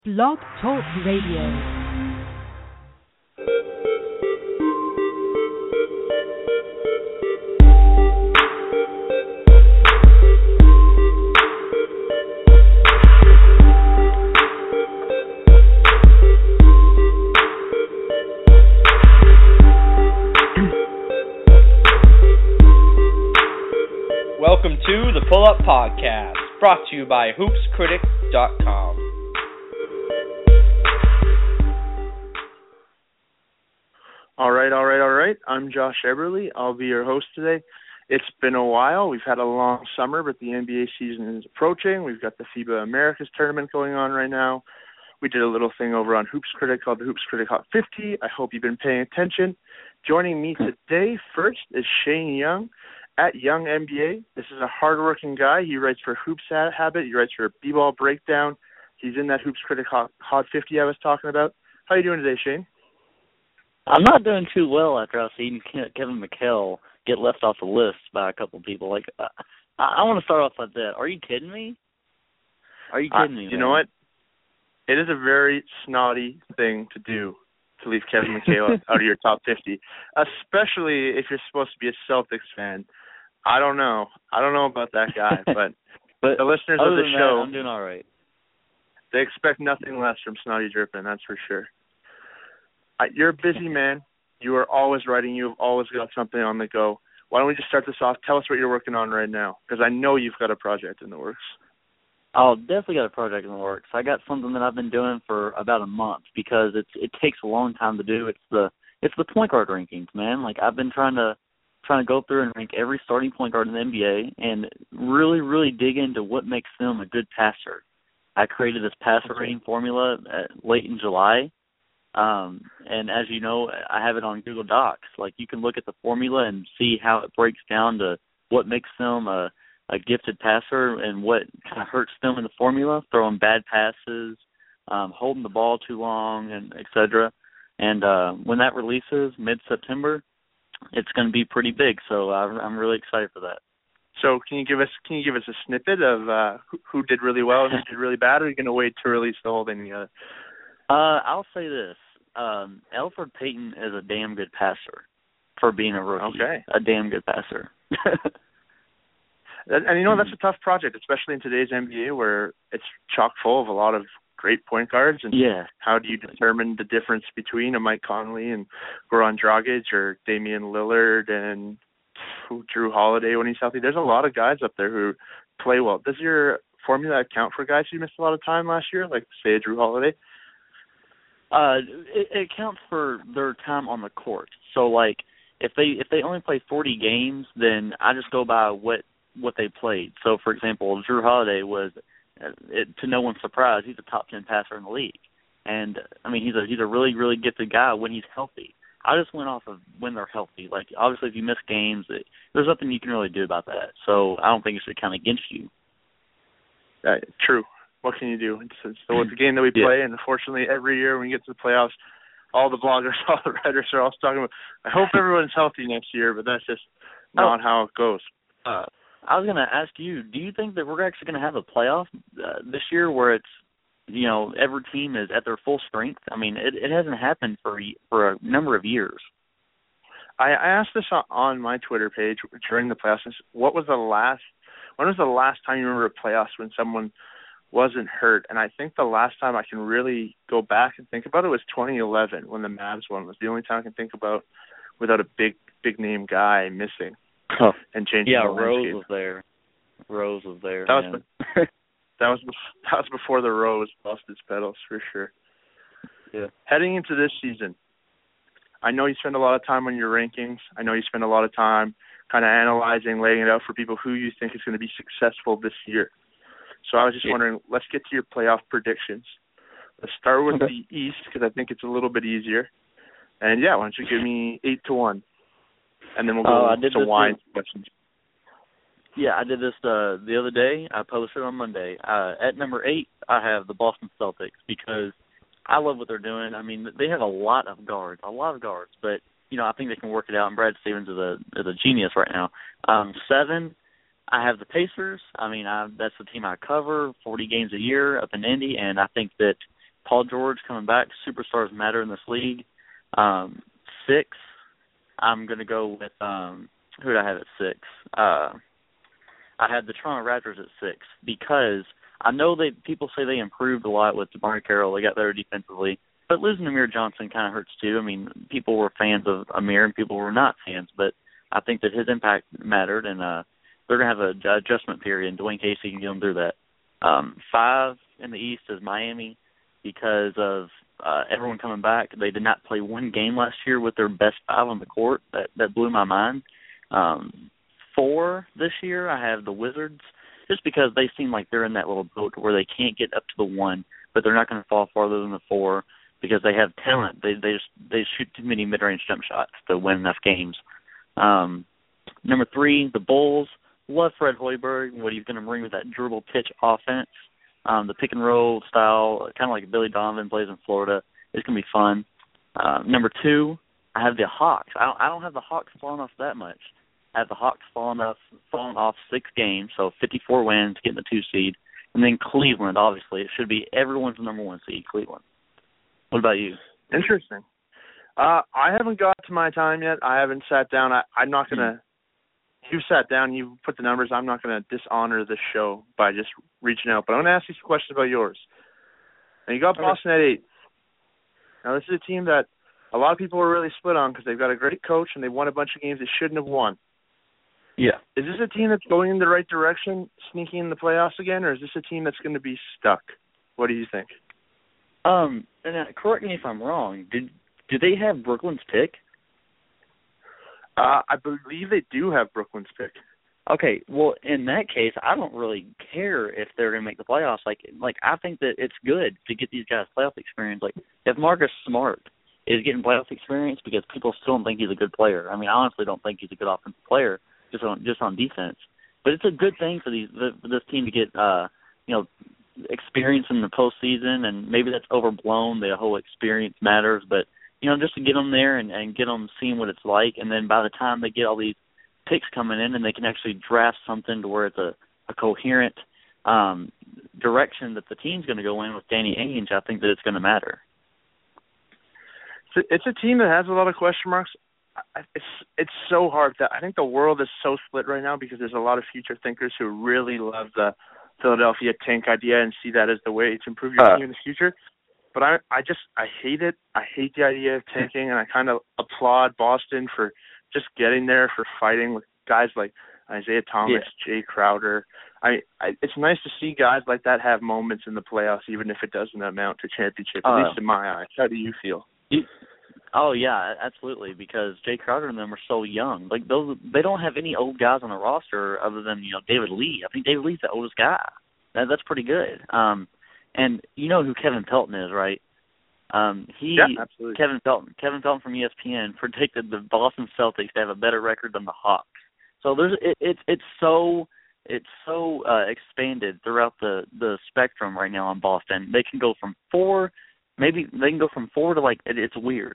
Blog Talk Radio. Welcome to the Pull Up Podcast, brought to you by HoopsCritic.com. All right. I'm Josh Eberly. I'll be your host today. It's been a while. We've had a long summer, but the NBA season is approaching. We've got the FIBA Americas tournament going on right now. We did a little thing over on Hoops Critic called the Hoops Critic Hot 50. I hope you've been paying attention. Joining me today first is Shane Young at Young NBA. This is a hardworking guy. He writes for Hoops Habit. He writes for B-Ball Breakdown. He's in that Hoops Critic Hot 50 I was talking about. How are you doing today, Shane? I'm not doing too well after I've seen Kevin McHale get left off the list by a couple of people. I want to start off like that. Are you kidding me? Are you kidding me, man? You know what? It is a very snotty thing to do, to leave Kevin McHale out of your top 50, especially if you're supposed to be a Celtics fan. I don't know about that guy, but the listeners of the show, I'm doing all right. They expect nothing less from Snotty Drippin', that's for sure. You're a busy man. You are always writing. You've always got something on the go. Why don't we just start this off? Tell us what you're working on right now, because I know you've got a project in the works. Oh, definitely got a project in the works. I got something that I've been doing for about a month because it takes a long time to do. It's the point guard rankings, man. Like, I've been trying to go through and rank every starting point guard in the NBA and really, really dig into what makes them a good passer. I created this passer rating formula late in July. And as you know, I have it on Google Docs. Like, you can look at the formula and see how it breaks down to what makes them a gifted passer and what kind of hurts them in the formula, throwing bad passes, holding the ball too long, and et cetera. And when that releases mid-September, it's going to be pretty big. So I'm really excited for that. So can you give us a snippet of who did really well and who did really bad, or are you going to wait to release the whole thing together? I'll say this. Elfrid Payton is a damn good passer for being a rookie. Okay. A damn good passer. And, you know, that's a tough project, especially in today's NBA where it's chock full of a lot of great point guards. And how do you determine the difference between a Mike Conley and Goran Dragic or Damian Lillard and Drew Holiday when he's healthy? There's a lot of guys up there who play well. Does your formula account for guys who missed a lot of time last year, like, say, Drew Holiday? It counts for their time on the court. So, like, if they only play 40 games, then I just go by what they played. So, for example, Drew Holiday was, to no one's surprise, he's a top 10 passer in the league. And, I mean, he's a really, really gifted guy when he's healthy. I just went off of when they're healthy. Like, obviously, if you miss games, there's nothing you can really do about that. So I don't think it should count against you. True. What can you do? It's a game that we play, and unfortunately, every year when we get to the playoffs, all the bloggers, all the writers are all talking about, I hope everyone's healthy next year, but that's just not how it goes. I was going to ask you, do you think that we're actually going to have a playoff this year where it's, you know, every team is at their full strength? I mean, it hasn't happened for a number of years. I asked this on my Twitter page during the playoffs. When was the last time you remember a playoffs when someone wasn't hurt? And I think the last time I can really go back and think about it was 2011 when the Mavs won. It was the only time I can think about without a big name guy missing and changing the landscape. Rose was there. That was before the Rose lost its petals, for sure. Yeah. Heading into this season, I know you spend a lot of time on your rankings. I know you spend a lot of time kind of analyzing, laying it out for people who you think is going to be successful this year. So I was just wondering, let's get to your playoff predictions. Let's start with the East because I think it's a little bit easier. And, why don't you give me 8-1, and then we'll go to wine questions. Yeah, I did this the other day. I published it on Monday. At number 8, I have the Boston Celtics because I love what they're doing. I mean, they have a lot of guards, but, you know, I think they can work it out, and Brad Stevens is a genius right now. 7, I have the Pacers. I mean, that's the team I cover, 40 games a year up in Indy, and I think that Paul George coming back. Superstars matter in this league. 6, I'm going to go with who did I have at 6? I had the Toronto Raptors at 6 because I know people say they improved a lot with DeMarre Carroll. They got better defensively. But losing Amir Johnson kind of hurts too. I mean, people were fans of Amir and people were not fans, but I think that his impact mattered, and they're going to have an adjustment period, and Dwayne Casey can get them through that. 5 in the East is Miami because of everyone coming back. They did not play one game last year with their best 5 on the court. That blew my mind. 4 this year, I have the Wizards, just because they seem like they're in that little boat where they can't get up to the 1, but they're not going to fall farther than the 4 because they have talent. They shoot too many mid-range jump shots to win enough games. Number 3, the Bulls. Love Fred Hoiberg, what he's going to bring with that dribble pitch offense. The pick and roll style, kind of like Billy Donovan plays in Florida. It's going to be fun. Number 2, I have the Hawks. I don't have the Hawks falling off that much. I have the Hawks falling off 6 games, so 54 wins, getting the 2 seed. And then Cleveland, obviously. It should be everyone's number 1 seed, Cleveland. What about you? Interesting. I haven't got to my time yet. I haven't sat down. I'm not going to – you've sat down, you've put the numbers. I'm not going to dishonor this show by just reaching out. But I'm going to ask you some questions about yours. And you got Boston at 8. Now, this is a team that a lot of people are really split on because they've got a great coach and they won a bunch of games they shouldn't have won. Yeah. Is this a team that's going in the right direction, sneaking in the playoffs again, or is this a team that's going to be stuck? What do you think? And correct me if I'm wrong. Do they have Brooklyn's pick? I believe they do have Brooklyn's pick. Okay, well, in that case, I don't really care if they're going to make the playoffs. Like I think that it's good to get these guys playoff experience. Like, if Marcus Smart is getting playoff experience because people still don't think he's a good player. I mean, I honestly don't think he's a good offensive player just on defense. But it's a good thing for this team to get experience in the postseason, and maybe that's overblown. The whole experience matters, but just to get them there and get them seeing what it's like, and then by the time they get all these picks coming in and they can actually draft something to where it's a coherent direction that the team's going to go in with Danny Ainge, I think that it's going to matter. It's a team that has a lot of question marks. It's so hard. I think the world is so split right now because there's a lot of future thinkers who really love the Philadelphia tank idea and see that as the way to improve your team in the future. But I hate it. I hate the idea of tanking, and I kind of applaud Boston for just getting there, for fighting with guys like Isaiah Thomas, Jay Crowder. It's nice to see guys like that have moments in the playoffs, even if it doesn't amount to championship, at least in my eyes. How do you feel? Oh, yeah, absolutely, because Jay Crowder and them are so young. Like, they don't have any old guys on the roster other than, David Lee. I think David Lee's the oldest guy. That's pretty good. And you know who Kevin Pelton is, right? Yeah, absolutely. Kevin Pelton from ESPN predicted the Boston Celtics to have a better record than the Hawks. So it's so expanded throughout the spectrum right now on Boston. They can go from 4, maybe they can go from 4 to it's weird.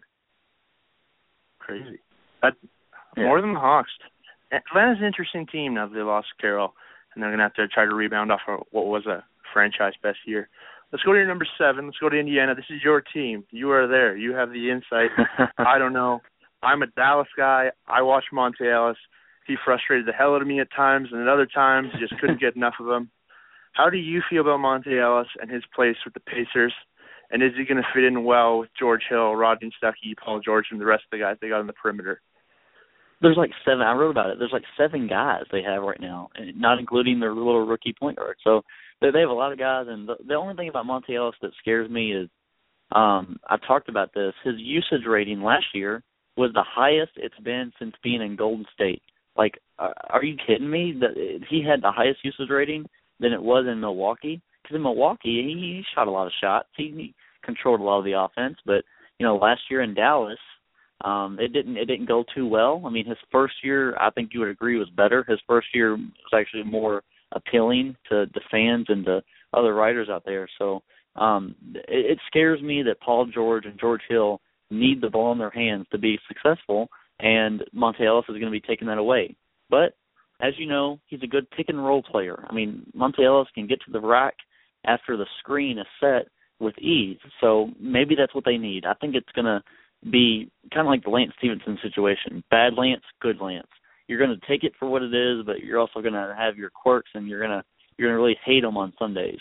Crazy. More than the Hawks. Atlanta's an interesting team now that they lost Carroll, and they're going to have to try to rebound off of what was a franchise best year. Let's go to your number 7. Let's go to Indiana. This is your team. You are there. You have the insight. I don't know. I'm a Dallas guy. I watch Monte Ellis. He frustrated the hell out of me at times, and at other times just couldn't get enough of him. How do you feel about Monte Ellis and his place with the Pacers? And is he going to fit in well with George Hill, Rodney Stuckey, Paul George, and the rest of the guys they got on the perimeter? There's 7. I wrote about it. There's 7 guys they have right now, not including their little rookie point guard. So they have a lot of guys. And the only thing about Monte Ellis that scares me is I've talked about this. His usage rating last year was the highest it's been since being in Golden State. Are you kidding me? That he had the highest usage rating than it was in Milwaukee? Because in Milwaukee, he shot a lot of shots. He controlled a lot of the offense. But, last year in Dallas, it didn't go too well. I mean, his first year, I think you would agree, was better. His first year was actually more appealing to the fans and to other writers out there. So it scares me that Paul George and George Hill need the ball in their hands to be successful, and Monte Ellis is going to be taking that away. But, as you know, he's a good pick-and-roll player. I mean, Monte Ellis can get to the rack after the screen is set with ease. So maybe that's what they need. I think it's going to be kind of like the Lance Stevenson situation. Bad Lance, good Lance. You're going to take it for what it is, but you're also going to have your quirks, and you're going to really hate him on some days.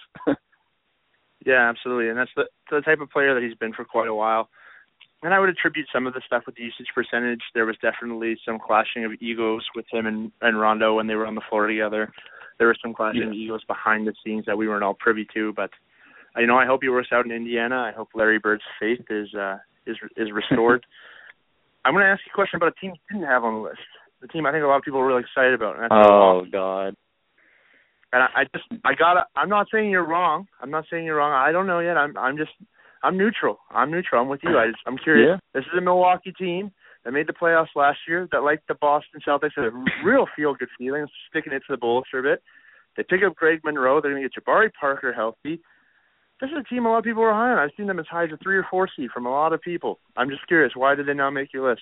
Yeah, absolutely. And that's the type of player that he's been for quite a while. And I would attribute some of the stuff with the usage percentage. There was definitely some clashing of egos with him and Rondo when they were on the floor together. There was some clashing of egos behind the scenes that we weren't all privy to. But, I hope he works out in Indiana. I hope Larry Bird's faith is restored. I'm going to ask you a question about a team you didn't have on the list. The team I think a lot of people are really excited about. And that's God. And I'm not saying you're wrong. I don't know yet. I'm neutral. I'm with you. I'm curious. Yeah. This is a Milwaukee team that made the playoffs last year, that like the Boston Celtics had a real feel-good feeling, sticking it to the Bulls for a bit. They pick up Greg Monroe. They're going to get Jabari Parker healthy. This is a team a lot of people are high on. I've seen them as high as a 3 or 4 seed from a lot of people. I'm just curious, why did they not make your list?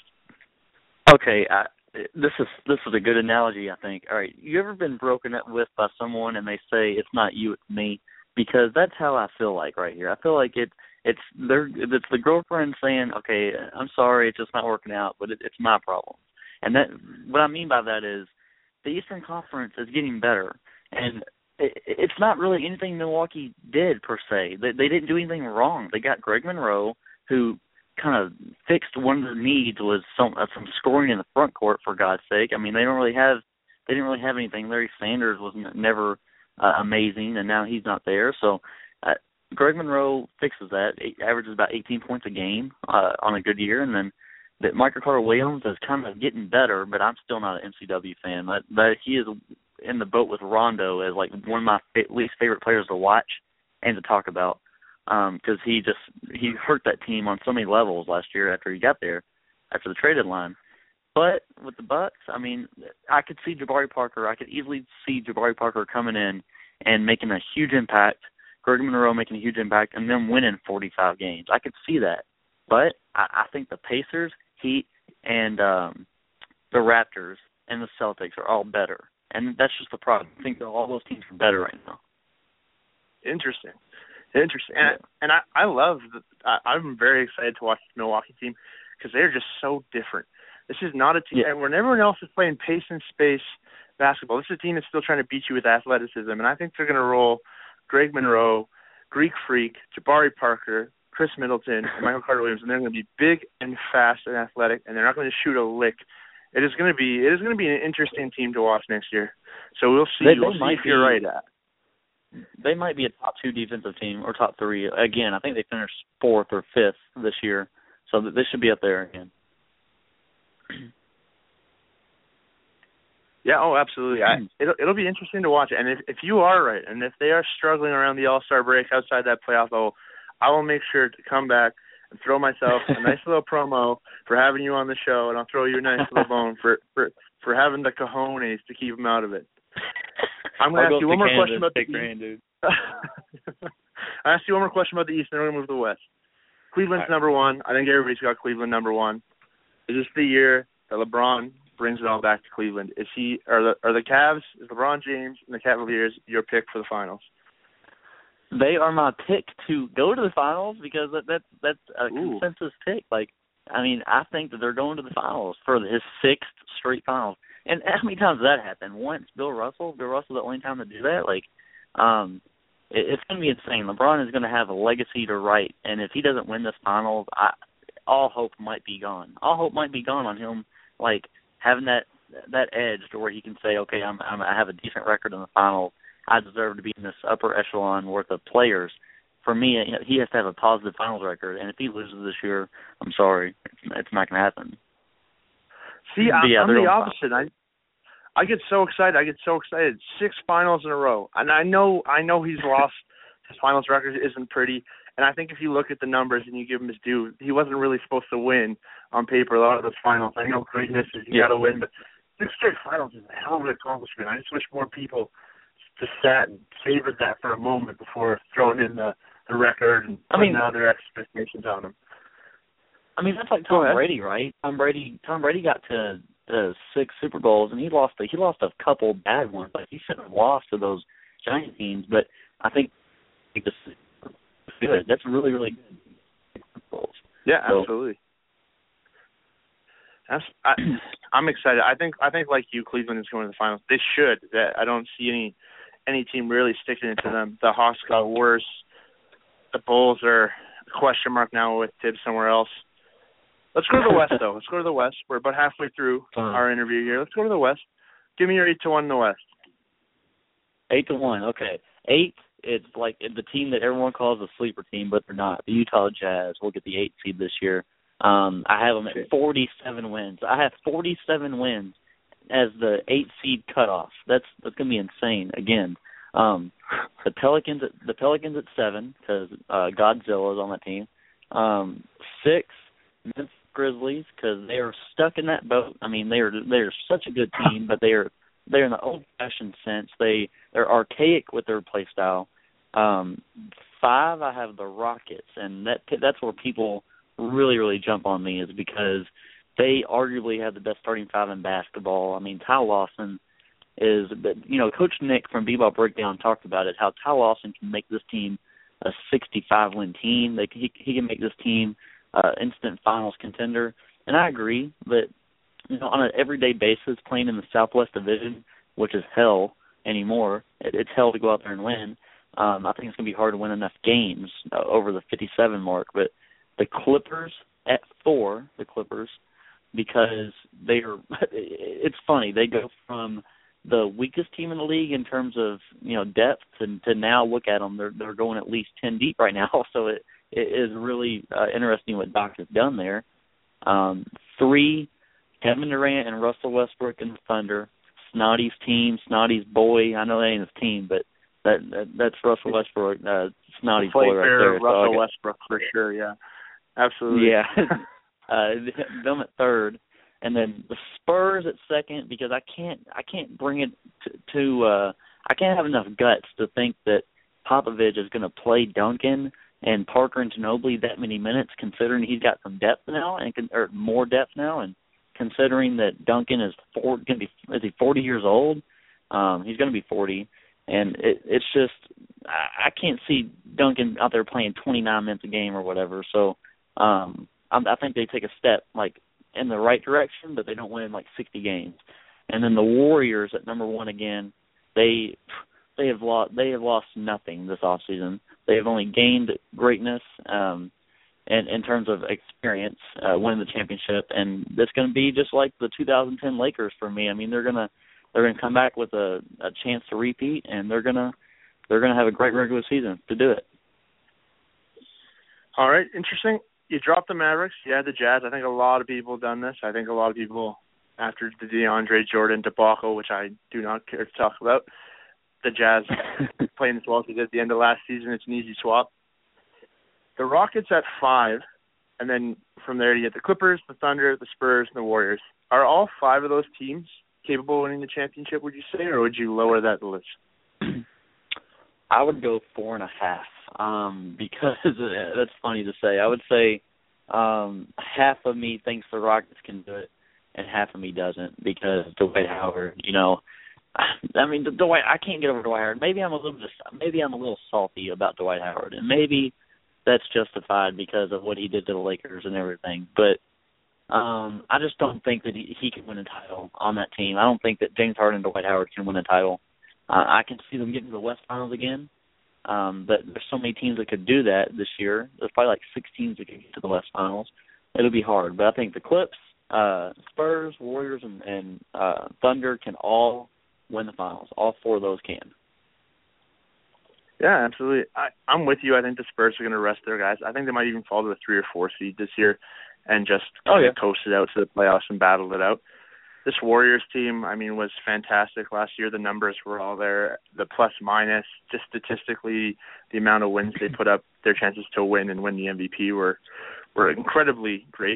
Okay, this is a good analogy, I think. All right, you ever been broken up with by someone and they say it's not you, it's me? Because that's how I feel like right here. I feel like it's the girlfriend saying, okay, I'm sorry, it's just not working out, but it's my problem. And that what I mean by that is the Eastern Conference is getting better, and it's not really anything Milwaukee did per se. They didn't do anything wrong. They got Greg Monroe, who kind of fixed one of their needs was some scoring in the front court, for God's sake. I mean, they didn't really have anything. Larry Sanders was never amazing, and now he's not there. So Greg Monroe fixes that. He averages about 18 points a game on a good year, and then that Michael Carter-Williams is kind of getting better, but I'm still not an MCW fan. But he is in the boat with Rondo as like one of my least favorite players to watch and to talk about, because he hurt that team on so many levels last year after he got there, after the trade deadline. But with the Bucks, I mean, I could see Jabari Parker. I could easily see Jabari Parker coming in and making a huge impact, Greg Monroe making a huge impact, and them winning 45 games. I could see that. But I think the Pacers, Heat, and the Raptors and the Celtics are all better. And that's just the problem. I think all those teams are better right now. Interesting. And I love I'm very excited to watch the Milwaukee team because they're just so different. This is not a team, and when everyone else is playing pace and space basketball, this is a team that's still trying to beat you with athleticism. And I think they're going to roll Greg Monroe, Greek Freak, Jabari Parker, Chris Middleton, and Michael Carter-Williams, and they're going to be big and fast and athletic, and they're not going to shoot a lick. It is going to be an interesting team to watch next year. So we'll see. We'll see if you're right. They might be a top 2 defensive team or top 3. Again, I think they finished 4th or 5th this year, so they should be up there again. Yeah, absolutely. It'll be interesting to watch. And if you are right, and if they are struggling around the All-Star break outside that playoff bubble, I will make sure to come back and throw myself a nice little promo for having you on the show, and I'll throw you a nice little bone for having the cojones to keep them out of it. I'm going to ask you one more question about the East. I'll ask you one more question about the East, and then we're going to move to the West. Cleveland's number 1. I think everybody's got Cleveland number 1. Is this the year that LeBron brings it all back to Cleveland? Are the Cavs, is LeBron James and the Cavaliers your pick for the finals? They are my pick to go to the finals because that's a consensus pick. Like, I mean, I think that they're going to the finals for his 6th straight finals. And how many times has that happened? Once, Bill Russell, the only time to do that? Like, it's going to be insane. LeBron is going to have a legacy to write, and if he doesn't win this finals, all hope might be gone. All hope might be gone on him, like, having that edge to where he can say, okay, I have a decent record in the finals. I deserve to be in this upper echelon worth of players. For me, he has to have a positive finals record, and if he loses this year, I'm sorry, it's not going to happen. See, I'm the opposite. I get so excited. 6 finals in a row, and I know he's lost. His finals record isn't pretty, and I think if you look at the numbers and you give him his due, he wasn't really supposed to win on paper a lot of those finals. I know greatness is you got to win, but 6 straight finals is a hell of an accomplishment. I just wish more people just sat and savored that for a moment before throwing in the record and putting other expectations on him. I mean, that's like Tom Brady, right? Tom Brady got to 6 Super Bowls, and he lost a couple bad ones. Like, he shouldn't have lost to those giant teams, but I think the good. That's really, really good. Yeah, absolutely. I'm excited. I think like you, Cleveland is going to the finals. They should. I don't see any team really sticking it to them. The Hawks got worse. The Bulls are a question mark now with Tibbs somewhere else. Let's go to the West, though. Let's go to the West. We're about halfway through our interview here. Let's go to the West. Give me your 8-1 in the West. 8-1, okay. 8, it's like the team that everyone calls a sleeper team, but they're not. The Utah Jazz will get the 8th seed this year. I have them at 47 wins. I have 47 wins as the 8th seed cutoff. That's going to be insane. Again, the Pelicans at 7 because Godzilla is on that team. 6, Memphis Grizzlies because they are stuck in that boat. I mean, they're such a good team, but they're in the old-fashioned sense. They're archaic with their play style. 5, I have the Rockets, and that's where people really, really jump on me is because they arguably have the best starting 5 in basketball. I mean, Ty Lawson is, Coach Nick from Bebop Breakdown talked about it, how Ty Lawson can make this team a 65-win team. He can make this team instant finals contender. And I agree, but on an everyday basis, playing in the Southwest Division, which is hell anymore, it's hell to go out there and win. I think it's going to be hard to win enough games over the 57 mark. But the Clippers at 4, because it's funny, they go from the weakest team in the league in terms of depth to now look at them, they're going at least 10 deep right now. So it is really interesting what Doc has done there. 3, Kevin Durant and Russell Westbrook and the Thunder. Snotty's team, Snotty's boy. I know that ain't his team, but that's Russell Westbrook, Snotty's boy right there. Russell Westbrook for sure, yeah. Absolutely. Yeah. Them at 3rd. And then the Spurs at 2nd because I can't bring it to I can't have enough guts to think that Popovich is going to play Duncan and Parker and Ginobili that many minutes, considering he's got some depth now or more depth now, and considering that Duncan is 40 years old? He's going to be 40, and it's just I can't see Duncan out there playing 29 minutes a game or whatever. So I think they take a step like in the right direction, but they don't win like 60 games. And then the Warriors at number 1 again. They have lost nothing this offseason. They have only gained greatness and in terms of experience winning the championship, and it's going to be just like the 2010 Lakers for me. I mean, they're gonna come back with a chance to repeat, and they're gonna have a great regular season to do it. All right, interesting. You dropped the Mavericks. You had the Jazz. I think a lot of people have done this. I think a lot of people, after the DeAndre Jordan debacle, which I do not care to talk about, the Jazz playing as well as they did at the end of last season, it's an easy swap. The Rockets at 5, and then from there you get the Clippers, the Thunder, the Spurs, and the Warriors. Are all 5 of those teams capable of winning the championship, would you say, or would you lower that list? I would go 4.5 because that's funny to say. I would say half of me thinks the Rockets can do it, and half of me doesn't because Dwight Howard, I mean, Dwight. I can't get over Dwight Howard. Maybe I'm a little salty about Dwight Howard, and maybe that's justified because of what he did to the Lakers and everything. But I just don't think that he can win a title on that team. I don't think that James Harden and Dwight Howard can win a title. I can see them getting to the West Finals again, but there's so many teams that could do that this year. There's probably like 6 teams that could get to the West Finals. It'll be hard, but I think the Clips, Spurs, Warriors, and Thunder can all win the finals. All 4 of those can. Yeah, absolutely. I'm with you. I think the Spurs are going to rest their guys. I think they might even fall to a 3 or 4 seed this year and just coast it out to the playoffs and battle it out. This Warriors team, I mean, was fantastic last year. The numbers were all there. The plus minus, just statistically, the amount of wins they put up, their chances to win and win the MVP were incredibly great.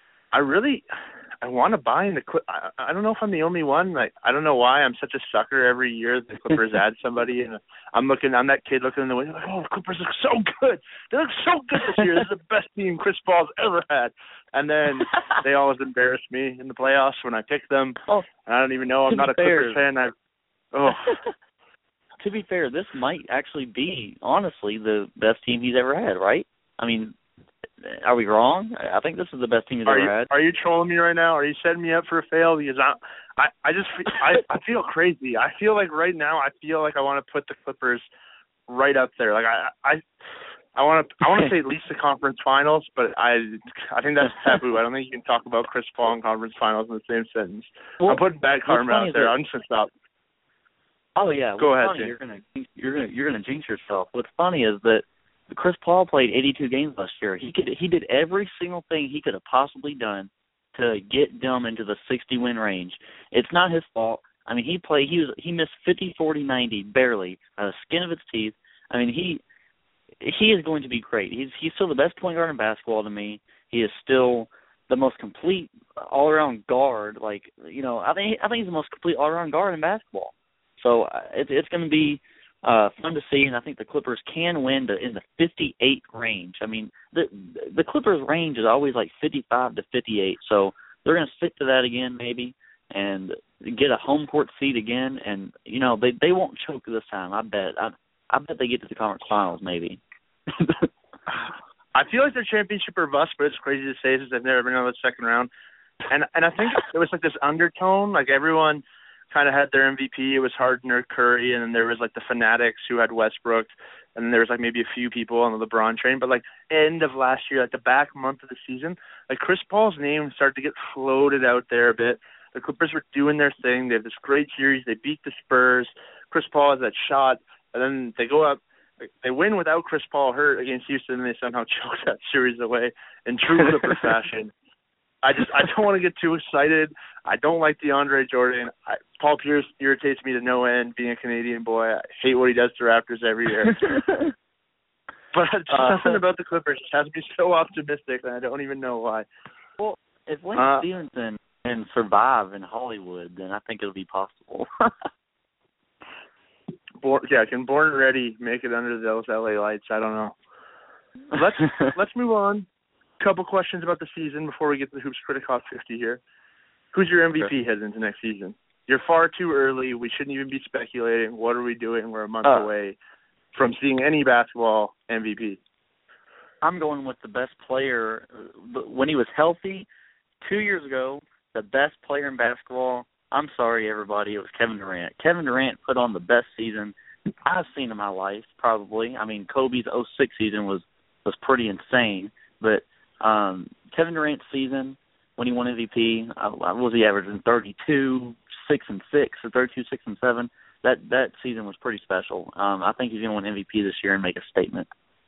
I want to buy in the Clippers. I don't know if I'm the only one. Like, I don't know why I'm such a sucker every year the Clippers add somebody, and I'm that kid looking in the window like, oh, the Clippers look so good. They look so good this year. This is the best team Chris Paul's ever had. And then they always embarrass me in the playoffs when I pick them. And I don't even know. I'm not a Clippers fan. to be fair, this might actually be, honestly, the best team he's ever had, right? I mean, are we wrong? I think this is the best team he's ever had. Are you trolling me right now? Are you setting me up for a fail? Because I feel crazy. I feel like right now I want to put the Clippers right up there. Like I want to say at least the conference finals, but I think that's taboo. I don't think you can talk about Chris Paul in conference finals in the same sentence. Well, I'm putting bad karma out there. I'm just gonna stop. Oh yeah, go ahead. You're gonna jinx yourself. What's funny is that Chris Paul played 82 games last year. He did every single thing he could have possibly done to get them into the 60-win range. It's not his fault. I mean, he missed 50, 40, 90 barely out of the skin of his teeth. I mean, he is going to be great. He's still the best point guard in basketball to me. He is still the most complete all-around guard. Like, you know, I think he's the most complete all-around guard in basketball. So it's going to be fun to see, and I think the Clippers can win in the 58 range. I mean, the Clippers range is always like 55 to 58, so they're going to stick to that again maybe and get a home court seat again. And, you know, they won't choke this time, I bet. I bet they get to the conference finals maybe. I feel like they're championship or bust, but it's crazy to say since they've never been out of the second round. And I think there was like this undertone, like everyone kind of had their MVP. It was Harden or Curry, and then there was like the Fanatics who had Westbrook, and then there was like maybe a few people on the LeBron train. But like end of last year, like the back month of the season, like Chris Paul's name started to get floated out there a bit. The Clippers were doing their thing. They have this great series. They beat the Spurs. Chris Paul has that shot, and then they go up. They win without Chris Paul hurt against Houston, and they somehow choke that series away in true Clipper fashion. I don't want to get too excited. I don't like DeAndre Jordan. Paul Pierce irritates me to no end, being a Canadian boy. I hate what he does to Raptors every year. But something about the Clippers just has me so optimistic, and I don't even know why. Well, if Lance Stevenson can survive in Hollywood, then I think it'll be possible. Can Born Ready make it under those LA lights? I don't know. Let's move on. Couple questions about the season before we get to the Hoops Critic Hot 50 here. Who's your MVP heading into next season? You're far too early. We shouldn't even be speculating. What are we doing? We're a month away from seeing any basketball MVP. I'm going with the best player. When he was healthy 2 years ago, the best player in basketball, I'm sorry, everybody, it was Kevin Durant. Kevin Durant put on the best season I've seen in my life, probably. I mean, Kobe's 06 season was pretty insane, but Kevin Durant's season when he won MVP, what was he averaging? 32, 6 and 6, or 32, 6 and 7. That season was pretty special. I think he's going to win MVP this year and make a statement.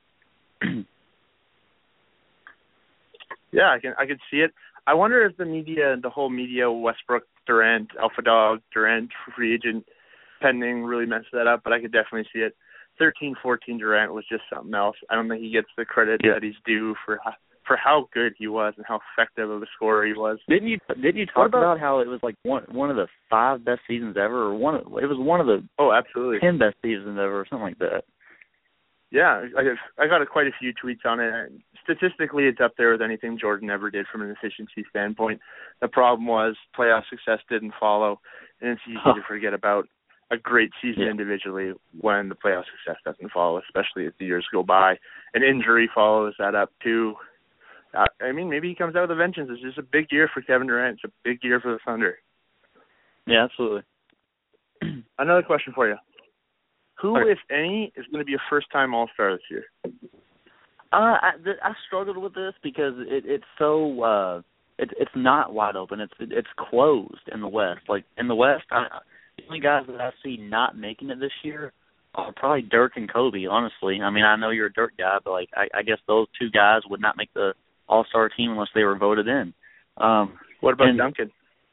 Yeah, I can see it. I wonder if the whole media, Westbrook, Durant, Alpha Dog, Durant, free agent pending really messed that up, but I could definitely see it. 13-14 Durant was just something else. I don't think he gets the credit that he's due for how good he was and how effective of a scorer he was. Didn't you talk about how it was like one of the 5 best seasons ever, or it was one of the absolutely 10 best seasons ever, or something like that? Yeah, I got quite a few tweets on it. Statistically, it's up there with anything Jordan ever did from an efficiency standpoint. The problem was playoff success didn't follow, and it's easy to forget about a great season individually when the playoff success doesn't follow, especially as the years go by. An injury follows that up too. I mean, maybe he comes out with a vengeance. It's just a big year for Kevin Durant. It's a big year for the Thunder. Yeah, absolutely. Another question for you. Who, if any, is going to be a first-time All-Star this year? I struggled with this because it's so it's not wide open. It's closed in the West. Like in the West, the only guys that I see not making it this year are probably Dirk and Kobe. Honestly, I mean, I know you're a Dirk guy, but like I guess those two guys would not make the All-Star team unless they were voted in. What about Duncan?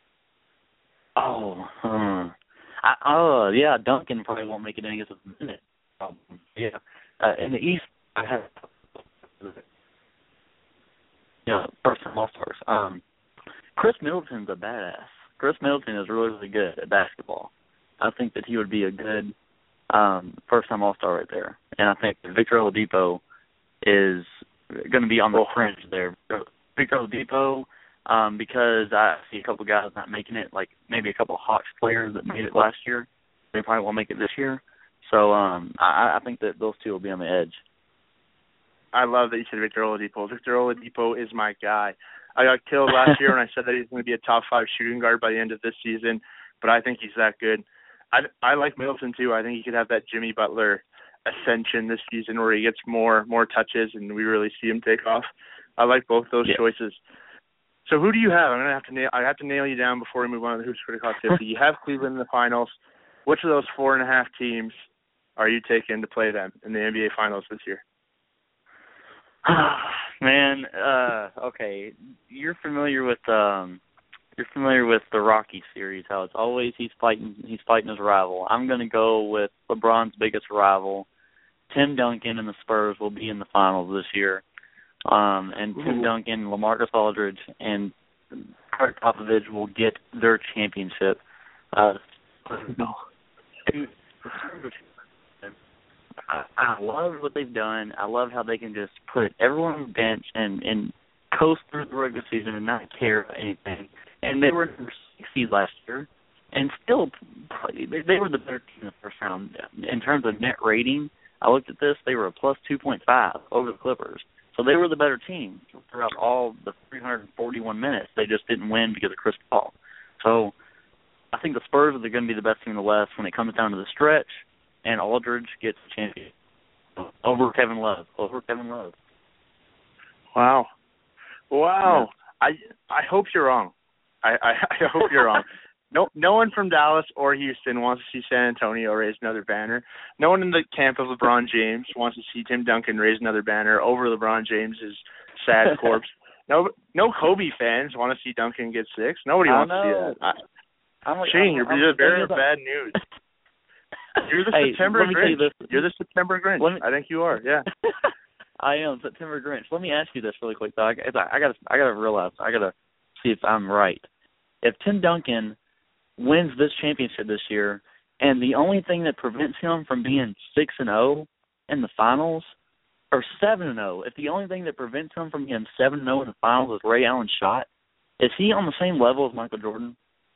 Yeah, Duncan probably won't make it in against a minute. In the East, I have first-time All-Stars. Chris Middleton's a badass. Chris Middleton is really, really good at basketball. I think that he would be a good first-time All-Star right there. And I think Victor Oladipo is going to be on the fringe there. Victor Oladipo, because I see a couple guys not making it, like maybe a couple Hawks players that made it last year. They probably won't make it this year. So I think that those two will be on the edge. I love that you said Victor Oladipo. Victor Oladipo is my guy. I got killed last year when I said that he's going to be a top 5 shooting guard by the end of this season, but I think he's that good. I like Middleton too. I think he could have that Jimmy Butler ascension this season where he gets more touches and we really see him take off. I like both those choices. So who do you have? I have to nail you down before we move on to the Hoops Critic Hot 50. You have Cleveland in the finals. Which of those 4.5 teams are you taking to play them in the NBA Finals this year? Man, okay. You're familiar with the Rocky series, how it's always he's fighting his rival. I'm going to go with LeBron's biggest rival. Tim Duncan and the Spurs will be in the finals this year. And Tim Duncan, LaMarcus Aldridge, and Greg Popovich will get their championship. I love what they've done. I love how they can just put everyone on the bench and coast through the regular season and not care about anything. And they were number 6 seed last year, and still they were the better team in the first round. In terms of net rating, I looked at this, they were a plus 2.5 over the Clippers. So they were the better team throughout all the 341 minutes. They just didn't win because of Chris Paul. So I think the Spurs are going to be the best team in the West when it comes down to the stretch, and Aldridge gets the championship over Kevin Love. Wow. Yeah. I hope you're wrong. I hope you're wrong. No one from Dallas or Houston wants to see San Antonio raise another banner. No one in the camp of LeBron James wants to see Tim Duncan raise another banner over LeBron James's sad corpse. No Kobe fans want to see Duncan get 6. Nobody wants to see that. Shane, you're the bearer of bad news. You're the September Grinch. You're the September Grinch. I think you are. Yeah. I am September Grinch. Let me ask you this really quick, though. I gotta realize. I gotta see if I'm right. If Tim Duncan wins this championship this year, and the only thing that prevents him from being 6-0 in the finals, or 7-0, if the only thing that prevents him from being 7-0 in the finals is Ray Allen's shot, is he on the same level as Michael Jordan?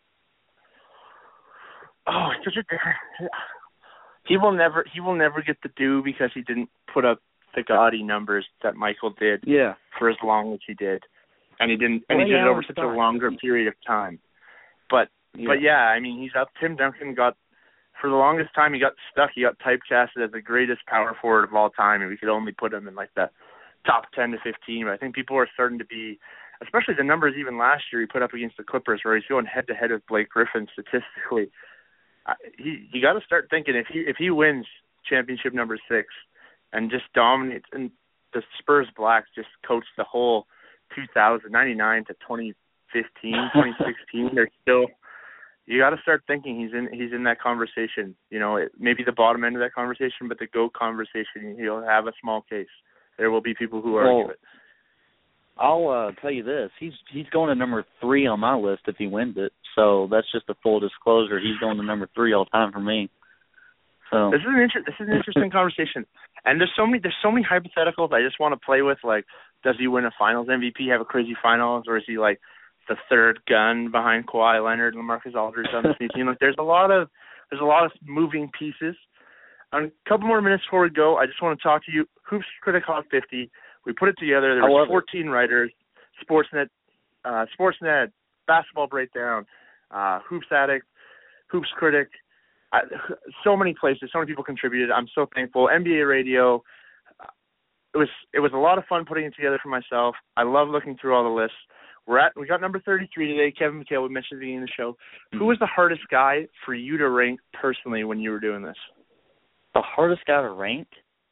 Oh, it's such a he will never get the due because he didn't put up the gaudy numbers that Michael did for as long as he did. And he did it over such a longer period of time. But yeah, I mean, he's up. Tim Duncan for the longest time, he got stuck. He got typecasted as the greatest power forward of all time, and we could only put him in like the top 10 to 15. But I think people are starting to be, especially the numbers even last year he put up against the Clippers, where he's going head to head with Blake Griffin statistically. You got to start thinking if he wins championship number 6 and just dominates, and the Spurs Blacks just coached the whole 2099 to 2015, 2016. They're still. You got to start thinking he's in that conversation. You know, maybe the bottom end of that conversation, but the GOAT conversation, he'll have a small case. There will be people who argue it. I'll tell you this: he's going to number 3 on my list if he wins it. So that's just a full disclosure. He's going to number 3 all time for me. So this is an interesting conversation, and there's so many hypotheticals I just want to play with. Like, does he win a Finals MVP, have a crazy Finals, or is he like the third gun behind Kawhi Leonard and LaMarcus Aldridge on the team? Like, there's a lot of moving pieces. A couple more minutes before we go, I just want to talk to you. Hoops Critic Hot 50. We put it together. There was 14 writers, Sportsnet, Basketball Breakdown, Hoops Addict, Hoops Critic. So many places, so many people contributed. I'm so thankful. NBA Radio. It was a lot of fun putting it together for myself. I love looking through all the lists. We got number 33 today. Kevin McHale, we mentioned at the beginning of the show. Who was the hardest guy for you to rank personally when you were doing this? The hardest guy to rank?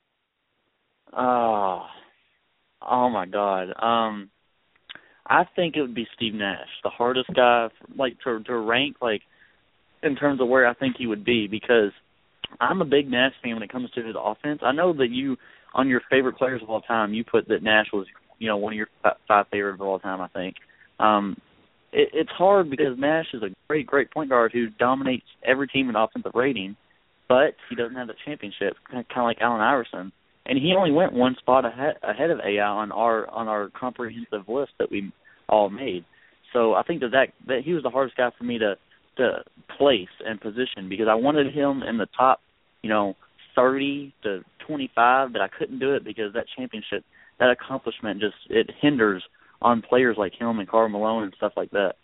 Oh my God. I think it would be Steve Nash, the hardest guy, like to rank, like in terms of where I think he would be, because I'm a big Nash fan when it comes to his offense. I know that you, on your favorite players of all time, you put that Nash was, one of your 5 favorites of all time, I think. It's hard because Nash is a great, great point guard who dominates every team in offensive rating, but he doesn't have the championship, kind of like Allen Iverson. And he only went 1 spot ahead of AI on our comprehensive list that we all made. So I think that he was the hardest guy for me to place and position, because I wanted him in the top, 30 to 25 that I couldn't do it because that championship, that accomplishment, just it hinders on players like him and Karl Malone and stuff like that.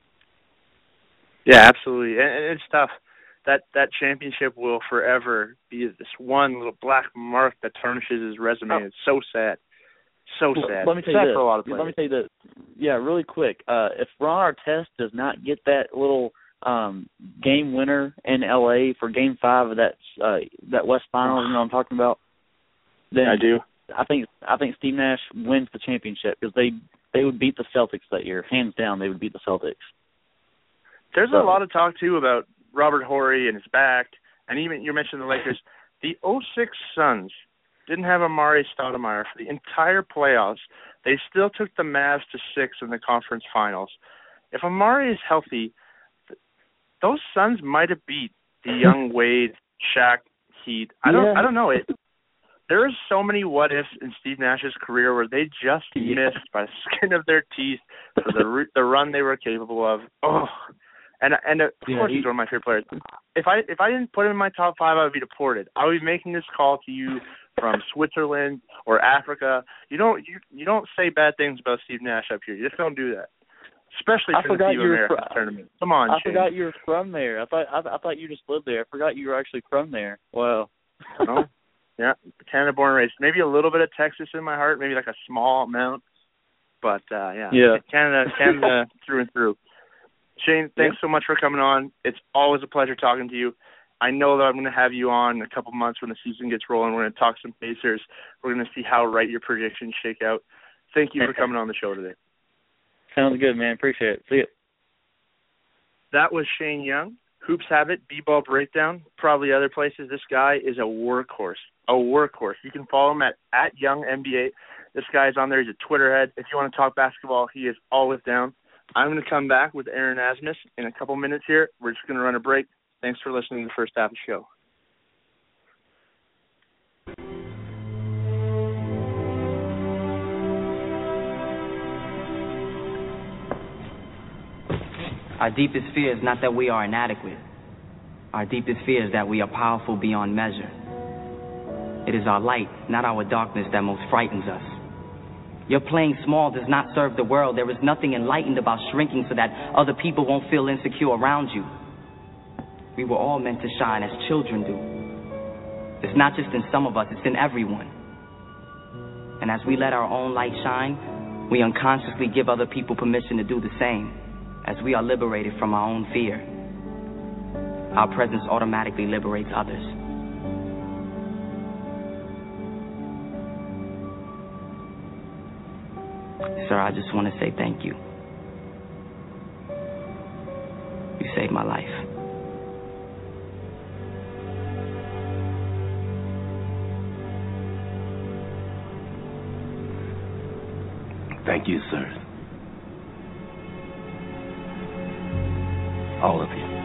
Yeah, absolutely, and it's tough. That championship will forever be this one little black mark that tarnishes his resume. Oh. It's so sad. So sad. Let me tell you this. For a lot of players. Let me tell you this. Yeah, really quick. If Ron Artest does not get that little game winner in LA for Game 5 of that West Finals, you know what I'm talking about? Then I do. I think Steve Nash wins the championship because they would beat the Celtics that year, hands down. They would beat the Celtics. There's a lot of talk too about Robert Horry and his back, and even you mentioned the Lakers. The 06 Suns didn't have Amar'e Stoudemire for the entire playoffs. They still took the Mavs to 6 in the conference finals. If Amar'e is healthy, those Suns might have beat the young Wade, Shaq, Heat. I don't know. There are so many what ifs in Steve Nash's career where they just missed by the skin of their teeth for the run they were capable of. Oh. And of course he's one of my favorite players. If I didn't put him in my top 5, I would be deported. I would be making this call to you from Switzerland or Africa. You don't say bad things about Steve Nash up here. You just don't do that. Especially for the FIBA Americas tournament. Come on, I Shane. forgot you were from there. I thought you just lived there. I forgot you were actually from there. Wow. No? Yeah, Canada born and raised. Maybe a little bit of Texas in my heart, maybe like a small amount. But yeah. Canada through and through. Shane, thanks so much for coming on. It's always a pleasure talking to you. I know that I'm going to have you on in a couple months when the season gets rolling. We're going to talk some Pacers. We're going to see how right your predictions shake out. Thank you for coming on the show today. Sounds good, man. Appreciate it. See you. That was Shane Young. Hoops Habit, B-Ball Breakdown, probably other places. This guy is a workhorse. You can follow him at YoungNBA. This guy is on there. He's a Twitter head. If you want to talk basketball, he is always down. I'm going to come back with Aaron Asmus in a couple minutes here. We're just going to run a break. Thanks for listening to the first half of the show. Our deepest fear is not that we are inadequate. Our deepest fear is that we are powerful beyond measure. It is our light, not our darkness, that most frightens us. Your playing small does not serve the world. There is nothing enlightened about shrinking so that other people won't feel insecure around you. We were all meant to shine as children do. It's not just in some of us, it's in everyone. And as we let our own light shine, we unconsciously give other people permission to do the same, as we are liberated from our own fear. Our presence automatically liberates others. Sir, I just want to say thank you. You saved my life. Thank you, sir. All of you.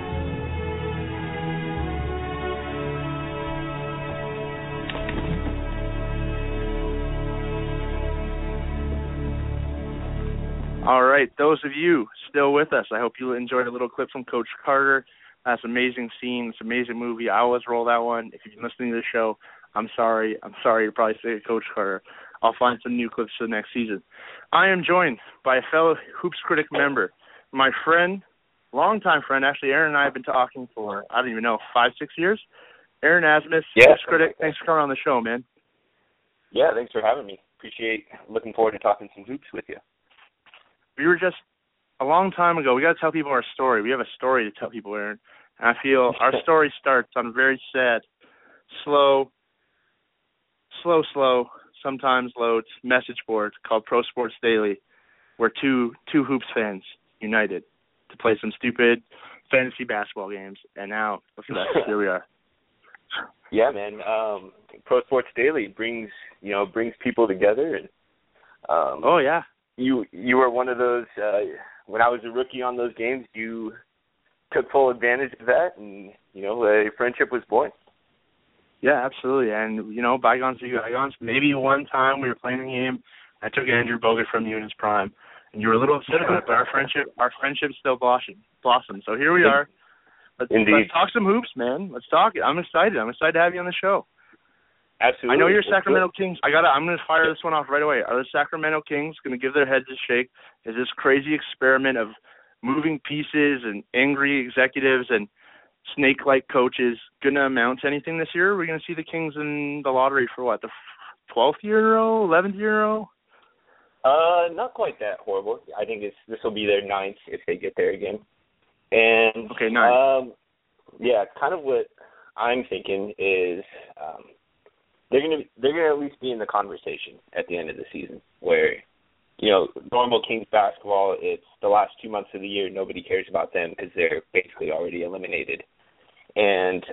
All right, those of you still with us, I hope you enjoyed a little clip from Coach Carter. That's amazing scene, this amazing movie. I always roll that one. If you've been listening to the show, I'm sorry to probably say Coach Carter. I'll find some new clips for the next season. I am joined by a fellow Hoops Critic member, my friend, longtime friend. Actually, Aaron and I have been talking for, 5-6 years. Aaron Asmus, Hoops Critic, thanks for coming on the show, man. Yeah, thanks for having me. Looking forward to talking some hoops with you. We were just a long time ago. We got to tell people our story. We have a story to tell people, Aaron. And I feel our story starts on a very sad, slow, sometimes loads message board called Pro Sports Daily, where two hoops fans united to play some stupid fantasy basketball games. And now, look at that. Here we are. Yeah, man. Pro Sports Daily brings people together. And oh yeah. You were one of those, when I was a rookie on those games, you took full advantage of that, and, a friendship was born. Yeah, absolutely. And, bygones be bygones. Maybe one time we were playing a game, I took Andrew Bogut from you in his prime, and you were a little upset about it, but our friendship still blossomed. So here we are. Let's talk some hoops, man. Let's talk. I'm excited. I'm excited to have you on the show. Absolutely. I know you're Let's Sacramento Kings. I'm going to fire this one off right away. Are the Sacramento Kings going to give their heads a shake? Is this crazy experiment of moving pieces and angry executives and snake-like coaches going to amount to anything this year? Are we going to see the Kings in the lottery for what, the 12th year in a row, 11th year in a row? Not quite that horrible. I think this will be their 9th if they get there again. And okay, 9. Yeah, kind of what I'm thinking is they're gonna at least be in the conversation at the end of the season, where normal Kings basketball, it's the last 2 months of the year, nobody cares about them because they're basically already eliminated. And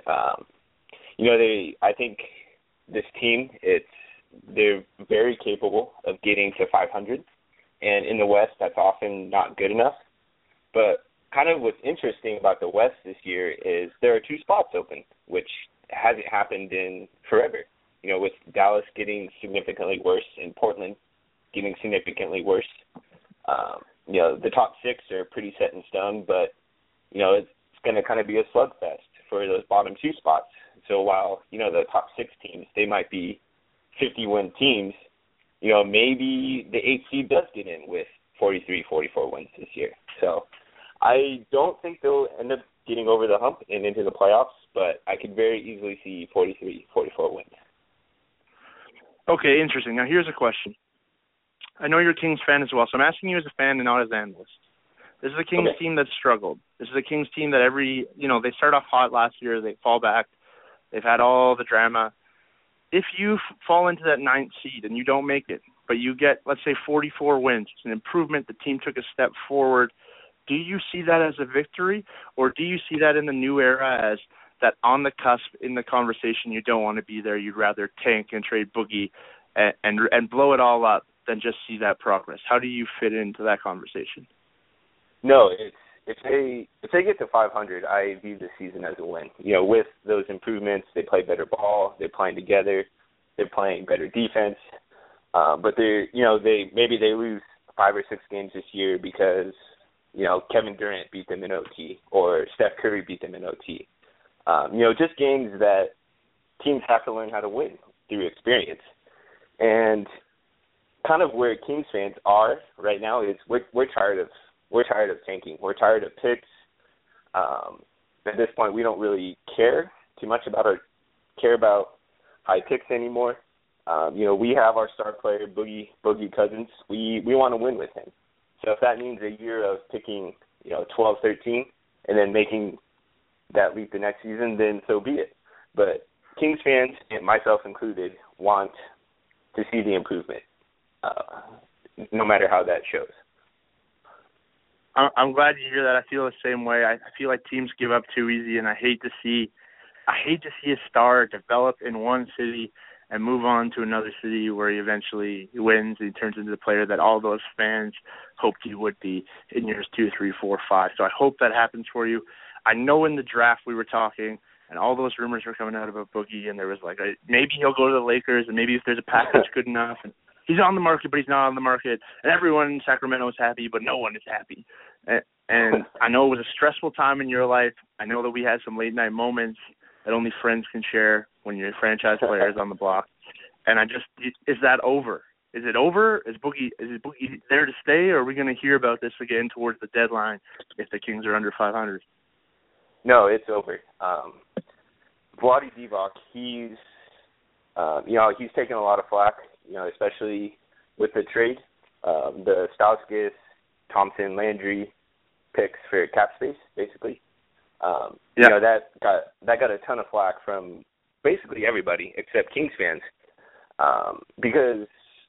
I think this team, they're very capable of getting to 500, and in the West, that's often not good enough. But kind of what's interesting about the West this year is there are 2 spots open, which hasn't happened in forever. With Dallas getting significantly worse and Portland getting significantly worse. The top 6 are pretty set in stone, but it's going to kind of be a slugfest for those bottom 2 spots. So while the top 6 teams, they might be 50-win teams, maybe the 8th seed does get in with 43, 44 wins this year. So I don't think they'll end up getting over the hump and into the playoffs, but I could very easily see 43, 44 wins. Okay, interesting. Now here's a question. I know you're a Kings fan as well, so I'm asking you as a fan and not as an analyst. This is a Kings team that struggled. This is a Kings team that they start off hot last year, they fall back, they've had all the drama. If you fall into that 9th seed and you don't make it, but you get, let's say, 44 wins, it's an improvement, the team took a step forward, do you see that as a victory, or do you see that in the new era as that on the cusp in the conversation you don't want to be there, you'd rather tank and trade Boogie and blow it all up than just see that progress? How do you fit into that conversation? No, if they get to 500, I view the season as a win. With those improvements, they play better ball, they're playing together, they're playing better defense. But maybe they lose 5 or 6 games this year because Kevin Durant beat them in OT or Steph Curry beat them in OT. Just games that teams have to learn how to win through experience. And kind of where Kings fans are right now is we're tired of tanking. We're tired of picks. At this point, we don't really care too much about high picks anymore. We have our star player Boogie Cousins. We want to win with him. So if that means a year of picking 12, 13, and then making that leap the next season, then so be it. But Kings fans, and myself included, want to see the improvement, no matter how that shows. I'm glad to hear that. I feel the same way. I feel like teams give up too easy, and I hate to see a star develop in one city and move on to another city where he eventually wins and he turns into the player that all those fans hoped he would be in years 2, 3, 4, 5. So I hope that happens for you. I know in the draft we were talking, and all those rumors were coming out about Boogie, and there was like, maybe he'll go to the Lakers, and maybe if there's a package good enough, and he's on the market, but he's not on the market, and everyone in Sacramento is happy, but no one is happy. And I know it was a stressful time in your life. I know that we had some late-night moments that only friends can share when your franchise player is on the block. And is that over? Is it over? Is Boogie there to stay, or are we going to hear about this again towards the deadline if the Kings are under 500? No, it's over. Vlade Divac, he's taken a lot of flack, especially with the trade, the Stauskas, Thompson, Landry picks for cap space, basically. That got a ton of flack from basically everybody except Kings fans, because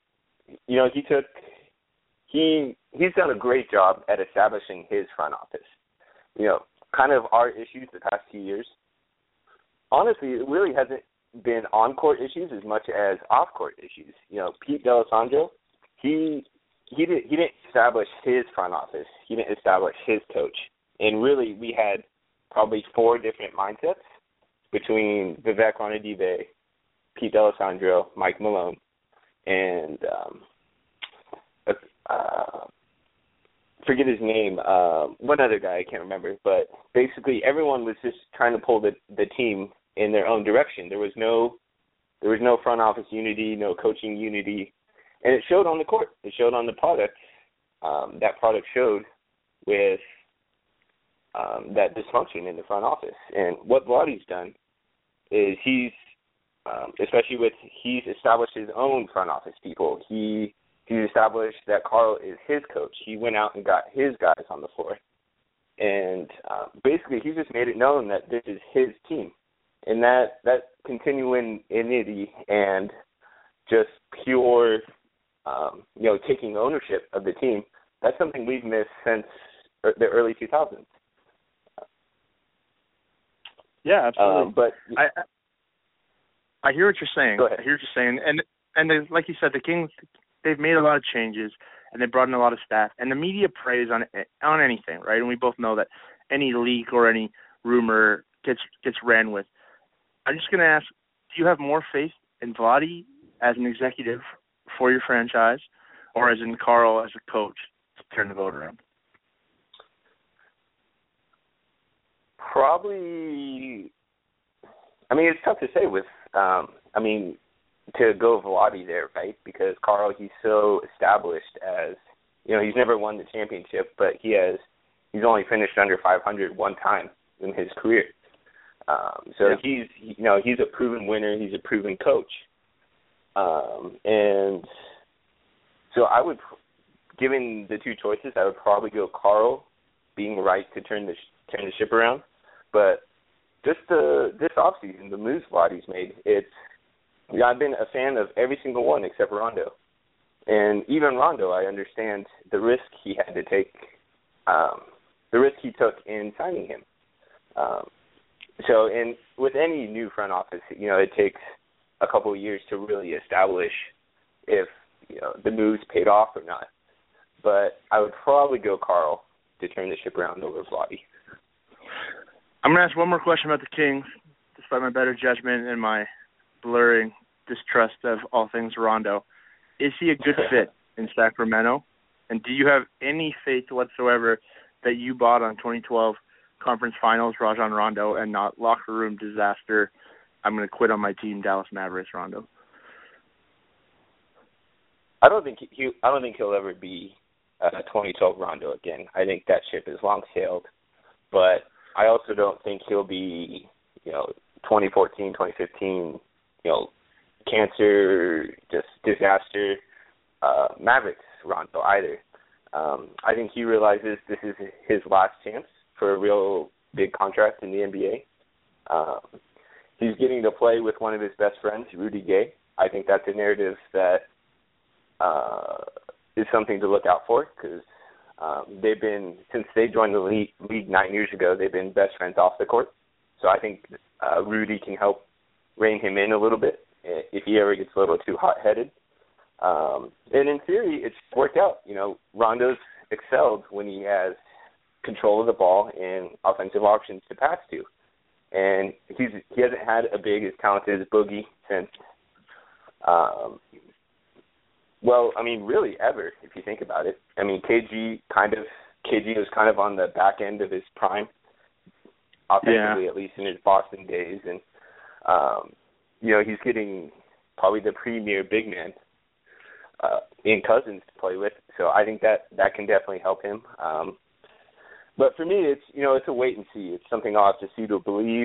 he's done a great job at establishing his front office. Kind of our issues the past few years. Honestly, it really hasn't been on-court issues as much as off-court issues. Pete D'Alessandro, he didn't establish his front office. He didn't establish his coach. And really, we had probably 4 different mindsets between Vivek Ranadive, Pete D'Alessandro, Mike Malone, and forget his name, one other guy I can't remember. But basically, everyone was just trying to pull the team in their own direction. There was no There was no front office unity, no coaching unity, and it showed on the court. It showed on the product. That product showed with that dysfunction in the front office. And what Vladdy's done is he's established his own front office people. He's established that Karl is his coach. He went out and got his guys on the floor. And basically he's just made it known that this is his team. And that continuity and just pure, taking ownership of the team, that's something we've missed since the early 2000s. Yeah, absolutely. But I hear what you're saying. Go ahead. I hear what you're saying. And like you said, the Kings, they've made a lot of changes, and they brought in a lot of staff. And the media preys on anything, right? And we both know that any leak or any rumor gets ran with. I'm just going to ask, do you have more faith in Vladdy as an executive for your franchise, or as in Karl as a coach to turn the vote around? Probably, it's tough to say with, to go Vladdy there, right? Because Karl, he's so established as, he's never won the championship, but he's only finished under 500 one time in his career. He's a proven winner. He's a proven coach. And so I would, given the two choices, I would probably go Karl being right to turn the ship around. But just this offseason, the moves Vladdy's made, I've been a fan of every single one except Rondo. And even Rondo, I understand the risk he had to take, the risk he took in signing him. And with any new front office, it takes a couple of years to really establish if, the moves paid off or not. But I would probably go Karl to turn the ship around over Vladdy. I'm going to ask one more question about the Kings, despite my better judgment and my blurring distrust of all things Rondo. Is he a good fit in Sacramento? And do you have any faith whatsoever that you bought on 2012 Conference Finals Rajon Rondo and not locker room disaster, I'm going to quit on my team, Dallas Mavericks Rondo? I don't think he'll ever be 2012 Rondo again. I think that ship is long sailed. But I also don't think he'll be, 2014, 2015, cancer, just disaster, Mavericks Rondo either. I think he realizes this is his last chance for a real big contract in the NBA. He's getting to play with one of his best friends, Rudy Gay. I think that's a narrative that is something to look out for because they've been, since they joined the league 9 years ago, they've been best friends off the court. So I think Rudy can help rein him in a little bit if he ever gets a little too hot-headed. And in theory, it's worked out. Rondo's excelled when he has control of the ball and offensive options to pass to. And he hasn't had a big as talented as Boogie since, really ever, if you think about it. KG was kind of on the back end of his prime, offensively, at least in his Boston days. And, he's getting probably the premier big man in Cousins to play with. So I think that can definitely help him. But for me, it's a wait and see. It's something I'll have to see to believe.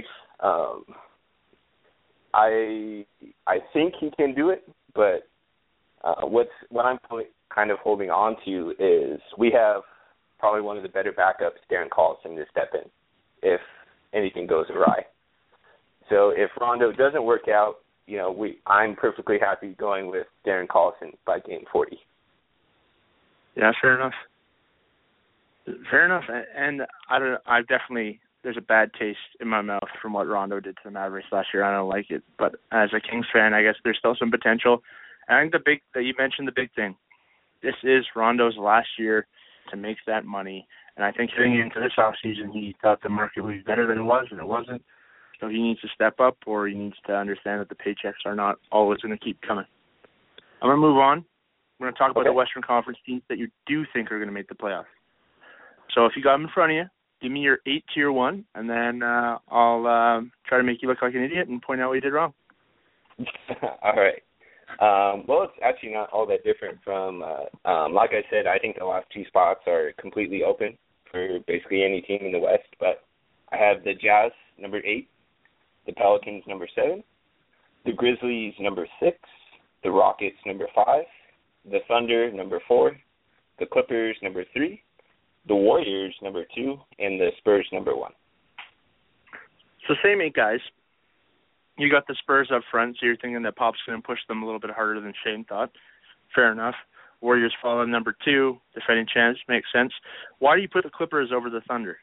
I think he can do it, but what I'm kind of holding on to is we have probably one of the better backups, Darren Collison, to step in if anything goes awry. So if Rondo doesn't work out, I'm perfectly happy going with Darren Collison by game 40. Yeah, fair enough. Fair enough. And there's a bad taste in my mouth from what Rondo did to the Mavericks last year. I don't like it. But as a Kings fan, I guess there's still some potential. And I think you mentioned the big thing. This is Rondo's last year to make that money. And I think heading into this offseason, he thought the market would be better than it was, and it wasn't. So he needs to step up, or he needs to understand that the paychecks are not always going to keep coming. I'm going to move on. We're going to talk about the Western Conference teams that you do think are going to make the playoffs. So if you got them in front of you, give me your 8 tier 1, and then I'll try to make you look like an idiot and point out what you did wrong. All right. Well, it's actually not all that different from, like I said, I think the last two spots are completely open for basically any team in the West. But I have the Jazz, number 8, the Pelicans, number 7, the Grizzlies, number 6, the Rockets, number 5, the Thunder, number 4, the Clippers, number 3, the Warriors, number 2, and the Spurs, number 1. So same 8 guys. You got the Spurs up front, so you're thinking that Pop's going to push them a little bit harder than Shane thought. Fair enough. Warriors follow number 2, defending champs, makes sense. Why do you put the Clippers over the Thunder?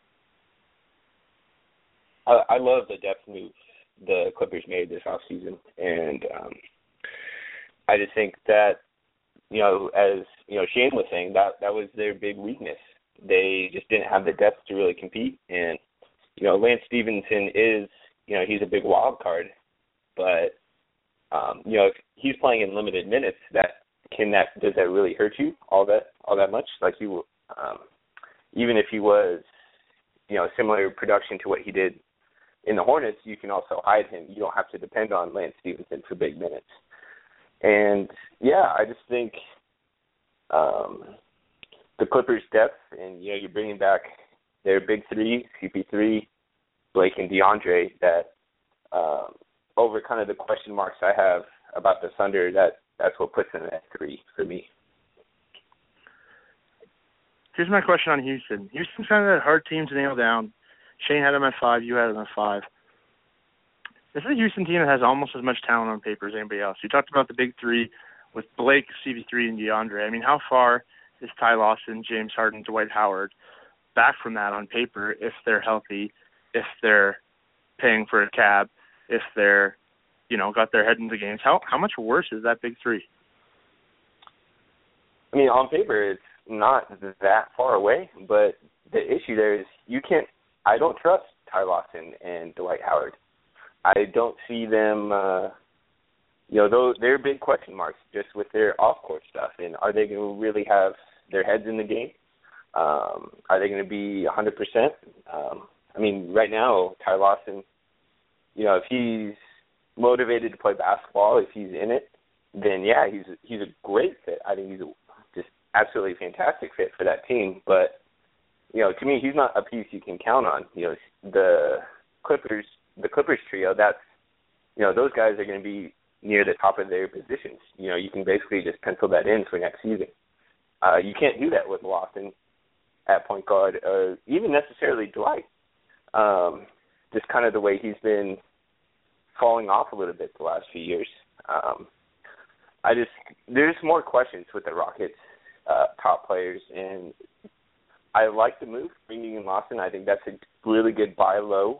I love the depth move the Clippers made this offseason, and I just think that, as Shane was saying, that was their big weakness. They just didn't have the depth to really compete, and Lance Stevenson is, he's a big wild card, but if he's playing in limited minutes, does that really hurt you all that much? Like even if he was, similar production to what he did in the Hornets, you can also hide him. You don't have to depend on Lance Stevenson for big minutes. And I just think the Clippers' depth, and you're bringing back their big three, CP3, Blake, and DeAndre, that over kind of the question marks I have about the Thunder, that's what puts them at 3 for me. Here's my question on Houston. Houston's kind of that hard team to nail down. Shane had them at 5. You had them at 5. This is a Houston team that has almost as much talent on paper as anybody else. You talked about the big 3 with Blake, CP3, and DeAndre. I mean, how far is Ty Lawson, James Harden, Dwight Howard back from that on paper if they're healthy, if they're paying for a cab, if they're, got their head into games? How much worse is that big 3? I mean, on paper, it's not that far away, but the issue there is I don't trust Ty Lawson and Dwight Howard. I don't see them, they're big question marks just with their off-court stuff. And are they going to really have their heads in the game? Are they going to be 100%? I mean, right now, Ty Lawson, if he's motivated to play basketball, if he's in it, then he's a great fit. I think he's just absolutely fantastic fit for that team. But to me, he's not a piece you can count on. The Clippers trio, that's those guys are going to be near the top of their positions. You can basically just pencil that in for next season. You can't do that with Lawson at point guard, or even necessarily Dwight. Just kind of the way he's been falling off a little bit the last few years. There's more questions with the Rockets' top players, and I like the move, bringing in Lawson. I think that's a really good buy low,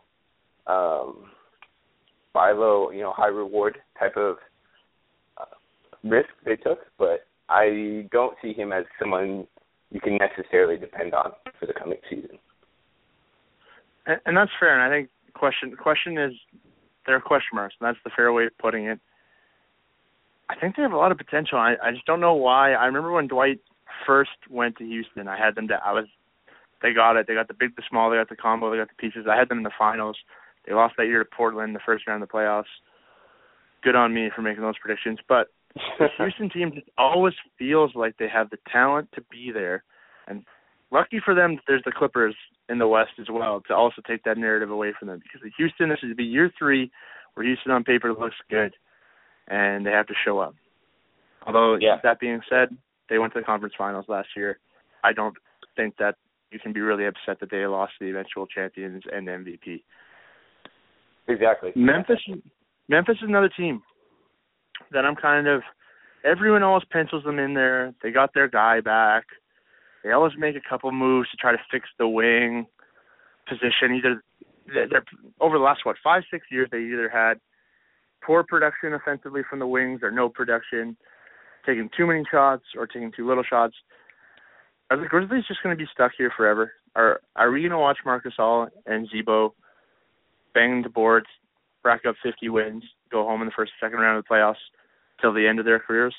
high reward type of risk they took, but I don't see him as someone you can necessarily depend on for the coming season. And that's fair, and I think the question is, there are question marks, and that's the fair way of putting it. I think they have a lot of potential. I just don't know why. I remember when Dwight first went to Houston, I had them they got it. They got the big, the small, they got the combo, they got the pieces. I had them in the finals. They lost that year to Portland in the first round of the playoffs. Good on me for making those predictions. But the Houston team just always feels like they have the talent to be there. And lucky for them, there's the Clippers in the West as well to also take that narrative away from them. Because Houston, this is year 3 where Houston on paper looks good, and they have to show up. Although, that being said, they went to the conference finals last year. I don't think that you can be really upset that they lost to the eventual champions and MVP. Exactly. Memphis is another team that I'm everyone always pencils them in there. They got their guy back. They always make a couple moves to try to fix the wing position. They're over the last, 5-6 years, they either had poor production offensively from the wings or no production, taking too many shots or taking too little shots. Are the Grizzlies just going to be stuck here forever? Are we going to watch Marc Gasol and Zebo bang the boards, rack up 50 wins, go home in the first, second round of the playoffs till the end of their careers?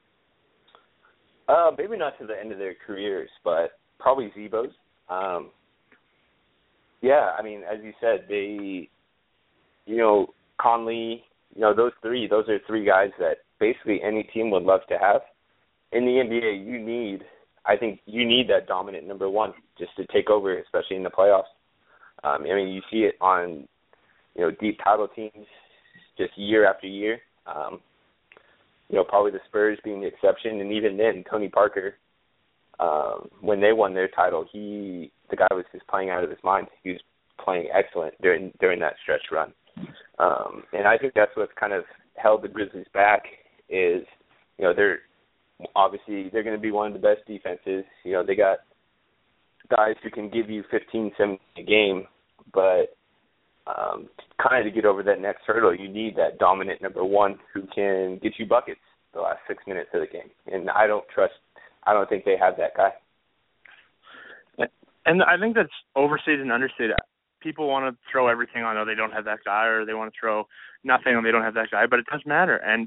Maybe not to the end of their careers, but probably Zebo's. I mean, as you said, they, Conley, those are three guys that basically any team would love to have. In the NBA, I think you need that dominant number one just to take over, especially in the playoffs. You see it on, deep title teams just year after year. Probably the Spurs being the exception, and even then, Tony Parker, when they won their title, the guy was just playing out of his mind. He was playing excellent during that stretch run. And I think that's what's kind of held the Grizzlies back is, they're going to be one of the best defenses. They got guys who can give you 15, 17 a game, but kind of to get over that next hurdle, you need that dominant number one who can get you buckets the last 6 minutes of the game. And I don't think they have that guy. And I think that's overstated and understated. People want to throw everything on, they don't have that guy, or they want to throw nothing on, they don't have that guy, but it does matter. And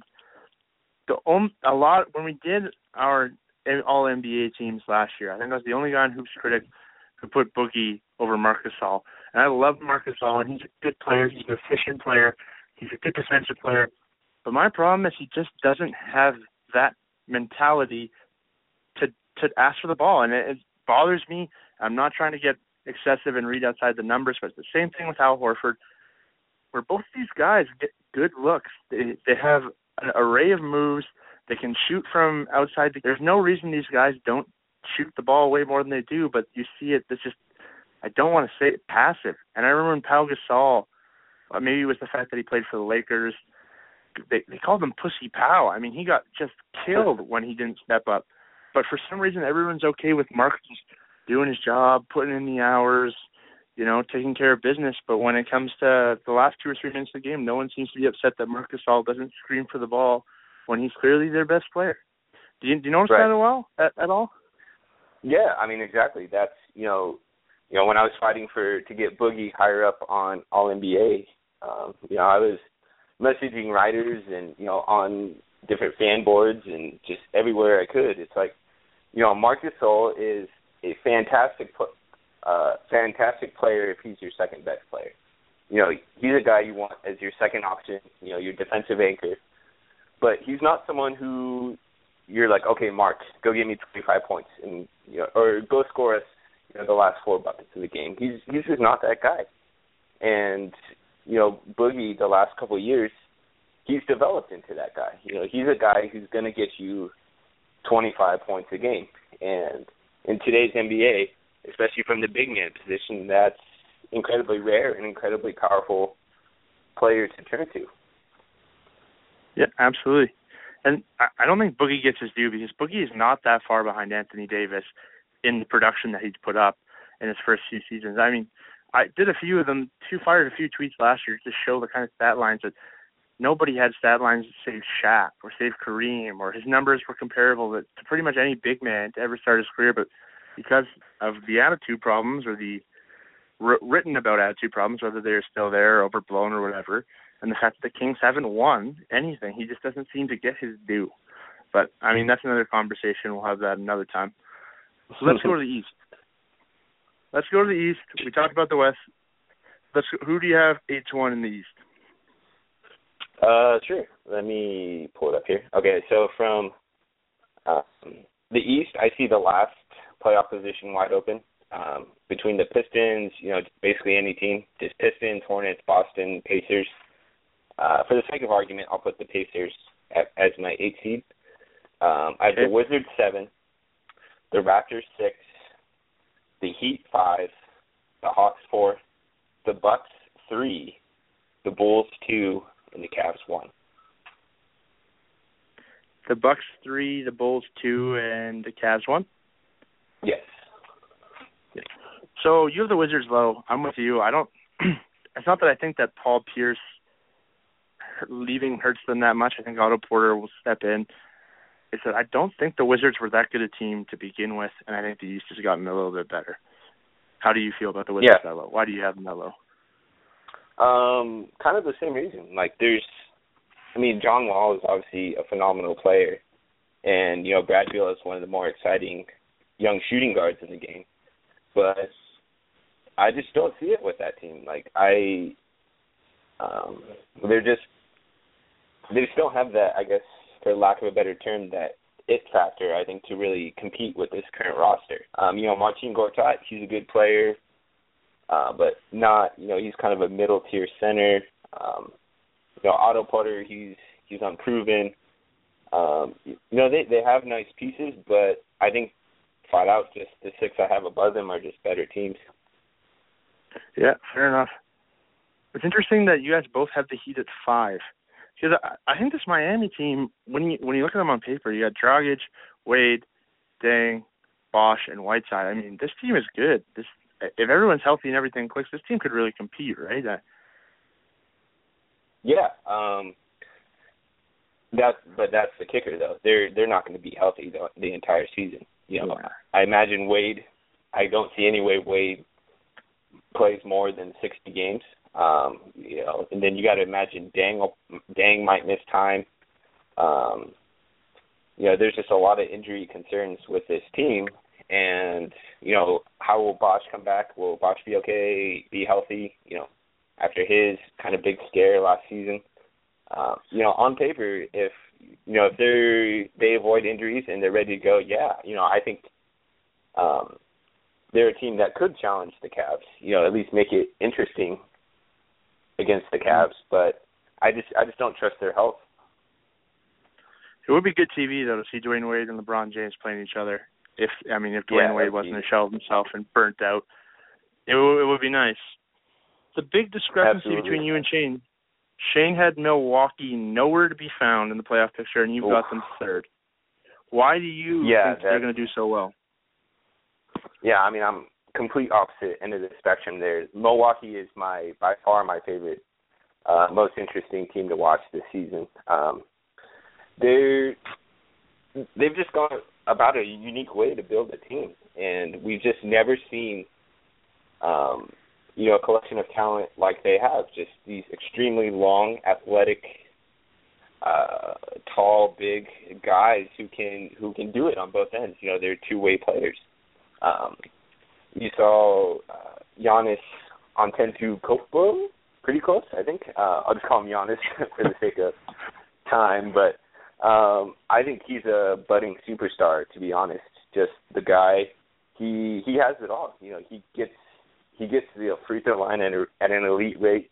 when we did our All-NBA teams last year, I think I was the only guy in Hoops Critic who put Boogie over Marc Gasol. And I love Marc Gasol, and he's a good player. He's an efficient player. He's a good defensive player. But my problem is he just doesn't have that mentality to ask for the ball, and it bothers me. I'm not trying to get excessive and read outside the numbers, but it's the same thing with Al Horford, where both these guys get good looks. They have an array of moves. They can shoot from outside. There's no reason these guys don't shoot the ball way more than they do, but you see it. It's just, I don't want to say it, passive. And I remember when Pau Gasol, maybe it was the fact that he played for the Lakers, they called him Pussy Pau. He got just killed when he didn't step up. But for some reason, everyone's okay with Marc just doing his job, putting in the hours, taking care of business. But when it comes to the last 2 or 3 minutes of the game, no one seems to be upset that Marc Gasol doesn't scream for the ball when he's clearly their best player. Do you notice that at all? Yeah, exactly. That's, when I was fighting to get Boogie higher up on All-NBA, I was messaging writers and, on different fan boards and just everywhere I could. It's like, Marc Gasol is a fantastic player if he's your second best player. He's a guy you want as your second option, your defensive anchor. But he's not someone who you're like, okay, Marc, go get me 25 points and or go score us the last 4 buckets of the game. He's just not that guy. And Boogie the last couple of years, he's developed into that guy. He's a guy who's going to get you 25 points a game. And in today's NBA, especially from the big man position, that's incredibly rare and incredibly powerful player to turn to. Yeah, absolutely. And I don't think Boogie gets his due because Boogie is not that far behind Anthony Davis in the production that he's put up in his first few seasons. I did a few of them, fired a few tweets last year to show the kind of stat lines that nobody had stat lines to save Shaq or save Kareem, or his numbers were comparable to pretty much any big man to ever start his career. But because of the attitude problems or the written about attitude problems, whether they're still there or overblown or whatever, and the fact that the Kings haven't won anything, he just doesn't seem to get his due. But, that's another conversation. We'll have that another time. So let's go to the East. We talked about the West. Who do you have 8-1 in the East? Sure. Let me pull it up here. Okay, so from the East, I see the last playoff position wide open between the Pistons, basically any team, just Pistons, Hornets, Boston, Pacers. For the sake of argument, I'll put the Pacers as my 8th seed. I have the Wizards 7, the Raptors 6, the Heat 5, the Hawks 4, the Bucks 3, the Bulls 2, and the Cavs 1. The Bucks 3, the Bulls 2, and the Cavs 1? Yes. So you have the Wizards low. I'm with you. It's not that I think that Paul Pierce leaving hurts them that much. I think Otto Porter will step in. It's that I don't think the Wizards were that good a team to begin with, and I think the East has gotten a little bit better. How do you feel about the Wizards that low? Why do you have them that low? Kind of the same reason. John Wall is obviously a phenomenal player, and, Brad Beal is one of the more exciting young shooting guards in the game. But I just don't see it with that team. they just don't have that, I guess, for lack of a better term, that it factor, I think, to really compete with this current roster. Marcin Gortat, he's a good player, but not, he's kind of a middle-tier center. Otto Porter, he's unproven. They have nice pieces, but I think flat out just the six I have above them are just better teams. Yeah, fair enough. It's interesting that you guys both have the Heat at 5. Because I think this Miami team, when you look at them on paper, you got Dragic, Wade, Deng, Bosch, and Whiteside. I mean, this team is good. If everyone's healthy and everything clicks, this team could really compete, right? Yeah. That's the kicker, though. They're not going to be healthy the entire season. I imagine Wade. I don't see any way Wade plays more than 60 games. And then you got to imagine Deng might miss time. There's just a lot of injury concerns with this team. And, how will Bosch come back? Will Bosch be okay, be healthy, after his kind of big scare last season? On paper, if they avoid injuries and they're ready to go, I think they're a team that could challenge the Cavs, at least make it interesting against the Cavs, but I just don't trust their health. It would be good TV, though, to see Dwayne Wade and LeBron James playing each other. If Dwayne Wade wasn't a shell of himself and burnt out, it would be nice. The big discrepancy between you and Shane. Shane had Milwaukee nowhere to be found in the playoff picture, and you've got them third. Why do you think they're going to do so well? Yeah, I'm complete opposite end of the spectrum there. Milwaukee is by far my favorite, most interesting team to watch this season. They've just gone about a unique way to build a team, and we've just never seen a collection of talent like they have. Just these extremely long, athletic, tall, big guys who can do it on both ends. They're two-way players. You saw Giannis Antetokounmpo, pretty close, I think. I'll just call him Giannis for the sake of time, but I think he's a budding superstar, to be honest. Just the guy, he has it all. He gets to the free throw line at an elite rate.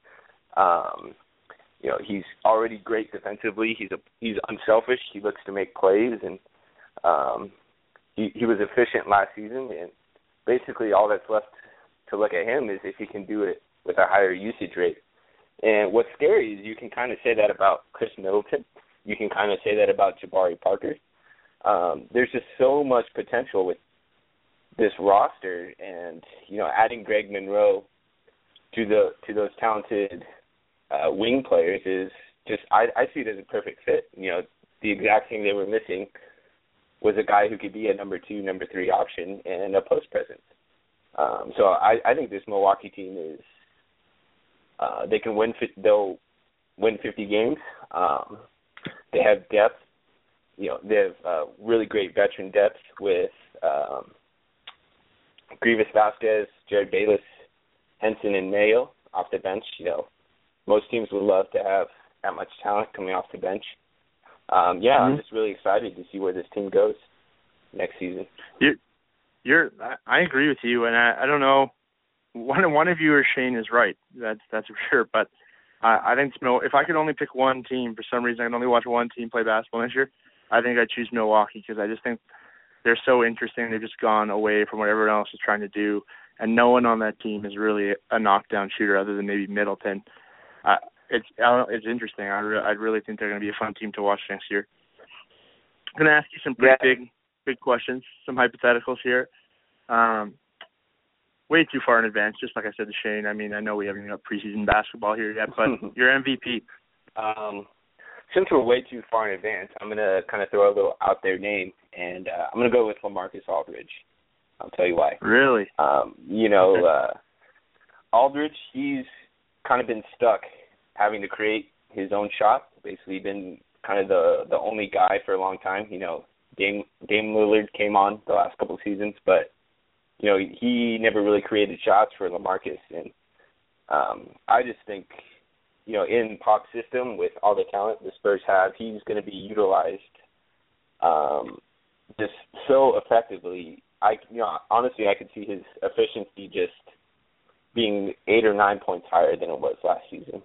He's already great defensively. He's unselfish. He looks to make plays, and he was efficient last season. And basically, all that's left to look at him is if he can do it with a higher usage rate. And what's scary is you can kind of say that about Chris Middleton. You can kind of say that about Jabari Parker. There's just so much potential with this roster, and adding Greg Monroe to those talented wing players is just I see it as a perfect fit. The exact thing they were missing was a guy who could be a number 2, number 3 option and a post presence. So I think this Milwaukee team is they can win. They'll win 50 games. They have depth. They have really great veteran depth with Grievous Vasquez, Jared Bayless, Henson, and Mayo off the bench. Most teams would love to have that much talent coming off the bench. I'm just really excited to see where this team goes next season. I agree with you, and I don't know. One of you or Shane is right. That's for sure. But I think if I could only pick one team, for some reason I can only watch one team play basketball this year, I think I'd choose Milwaukee because I just think they're so interesting. They've just gone away from what everyone else is trying to do, and no one on that team is really a knockdown shooter other than maybe Middleton. It's interesting. I really think they're going to be a fun team to watch next year. I'm going to ask you some pretty big questions, some hypotheticals here. Way too far in advance, just like I said to Shane. I know we haven't got preseason basketball here yet, but your MVP. Since we're way too far in advance, I'm going to kind of throw a little out there name, and I'm going to go with LaMarcus Aldridge. I'll tell you why. Really? Aldridge, he's kind of been stuck having to create his own shot. Basically been kind of the only guy for a long time. Dame Lillard came on the last couple of seasons, but he never really created shots for LaMarcus. And I just think in Pac's system with all the talent the Spurs have, he's going to be utilized just so effectively. Honestly, I could see his efficiency just being 8 or 9 points higher than it was last season.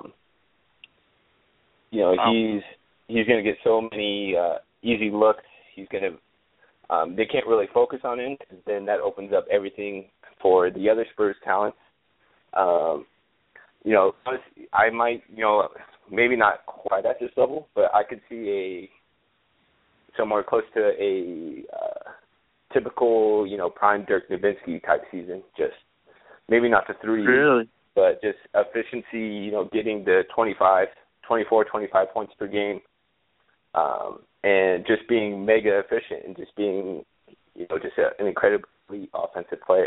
He's going to get so many easy looks. He's going to they can't really focus on him, because then that opens up everything for the other Spurs talents. Honestly, I might, maybe not quite at this level, but I could see somewhere close to a typical, prime Dirk Nowitzki type season. Just maybe not the 3, really, but just efficiency, getting the 24, 25 points per game, and just being mega efficient and just being, just an incredibly offensive player.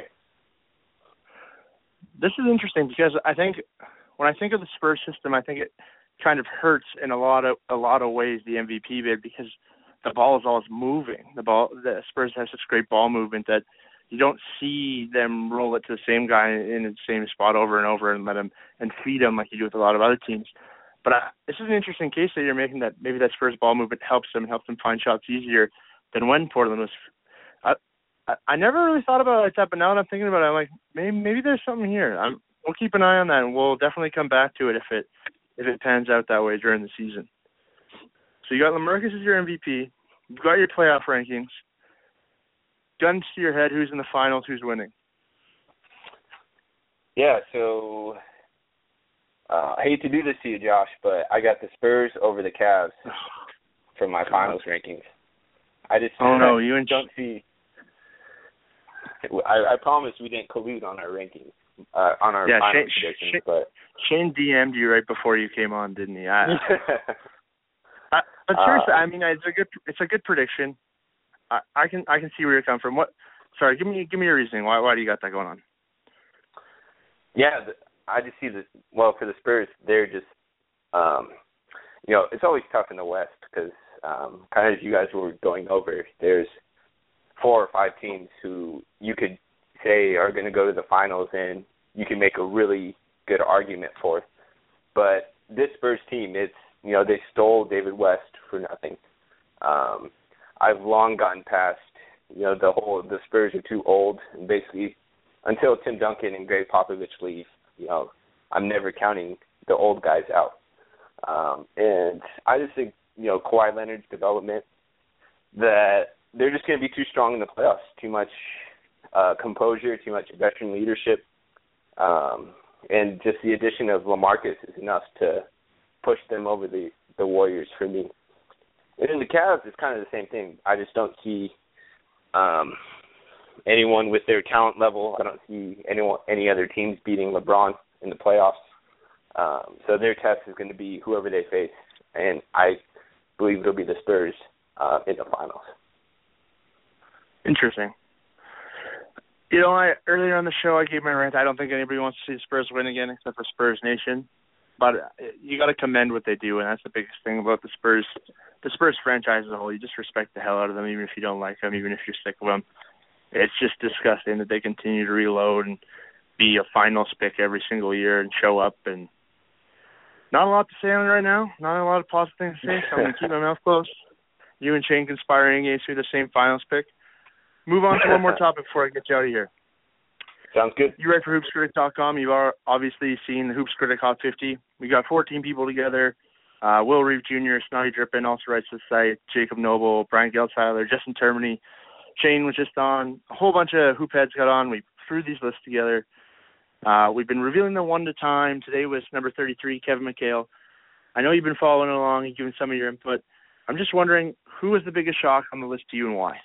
This is interesting because I think when I think of the Spurs system, I think it kind of hurts in a lot of ways the MVP bid, because the ball is always moving. The Spurs have such great ball movement that you don't see them roll it to the same guy in the same spot over and over and let him and feed him like you do with a lot of other teams. But this is an interesting case that you're making, that maybe that Spurs ball movement helps them find shots easier than when Portland was. I never really thought about it like that, but now that I'm thinking about it, I'm like, maybe there's something here. We'll keep an eye on that, and we'll definitely come back to it if it pans out that way during the season. So you got LaMarcus as your MVP. You've got your playoff rankings. Guns to your head, who's in the finals, who's winning? Yeah, so I hate to do this to you, Josh, but I got the Spurs over the Cavs for my finals rankings. You don't see. I promise we didn't collude on our rankings, on our finals predictions. But Shane DM'd you right before you came on, didn't he? But seriously, it's a good prediction. I can see where you're coming from. Sorry, give me your reasoning. Why do you got that going on? Yeah, I just see for the Spurs, they're just, it's always tough in the West because, kind of as you guys were going over, there's 4 or 5 teams who you could say are going to go to the finals and you can make a really good argument for. But this Spurs team, they stole David West for nothing. I've long gotten past, the Spurs are too old, and basically until Tim Duncan and Greg Popovich leave, I'm never counting the old guys out. And I just think, Kawhi Leonard's development, that they're just going to be too strong in the playoffs, too much composure, too much veteran leadership, and just the addition of LaMarcus is enough to push them over the Warriors for me. And in the Cavs, it's kind of the same thing. I just don't see anyone with their talent level. I don't see any other teams beating LeBron in the playoffs. So their test is going to be whoever they face, and I believe it'll be the Spurs in the finals. Interesting. Earlier on the show, I gave my rant. I don't think anybody wants to see the Spurs win again except for Spurs Nation. But you got to commend what they do, and that's the biggest thing about the Spurs franchise as a whole. You just respect the hell out of them, even if you don't like them, even if you're sick of them. It's just disgusting that they continue to reload and be a finals pick every single year and show up. And not a lot to say on it right now. Not a lot of positive things to say, so I'm going to keep my mouth closed. You and Shane conspiring against me, the same finals pick. Move on to one more topic before I get you out of here. Sounds good. You write for HoopsCritic.com. You've obviously seen the Hoops Critic Hot 50. We got 14 people together. Will Reeve Jr., Snotty Drippin also writes the site. Jacob Noble, Brian Geltziler, Justin Termini. Shane was just on. A whole bunch of hoop heads got on. We threw these lists together. We've been revealing them one at a time. Today was number 33, Kevin McHale. I know you've been following along and giving some of your input. I'm just wondering, who was the biggest shock on the list to you and why?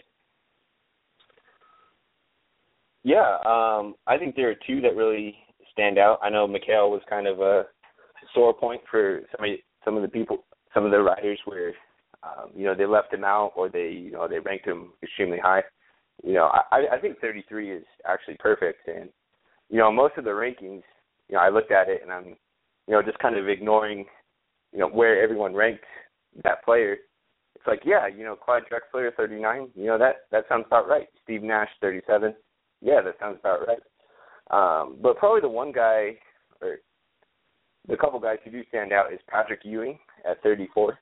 Yeah, I think there are 2 that really stand out. I know McHale was kind of a sore point for some of the people, some of the writers where, they left him out or they ranked him extremely high. I think 33 is actually perfect. And, most of the rankings, I looked at it and I'm, just kind of ignoring, where everyone ranked that player. It's like, yeah, Clyde Drexler, 39, that sounds about right. Steve Nash, 37. Yeah, that sounds about right. But probably the one guy, or the couple guys who do stand out is Patrick Ewing at 34.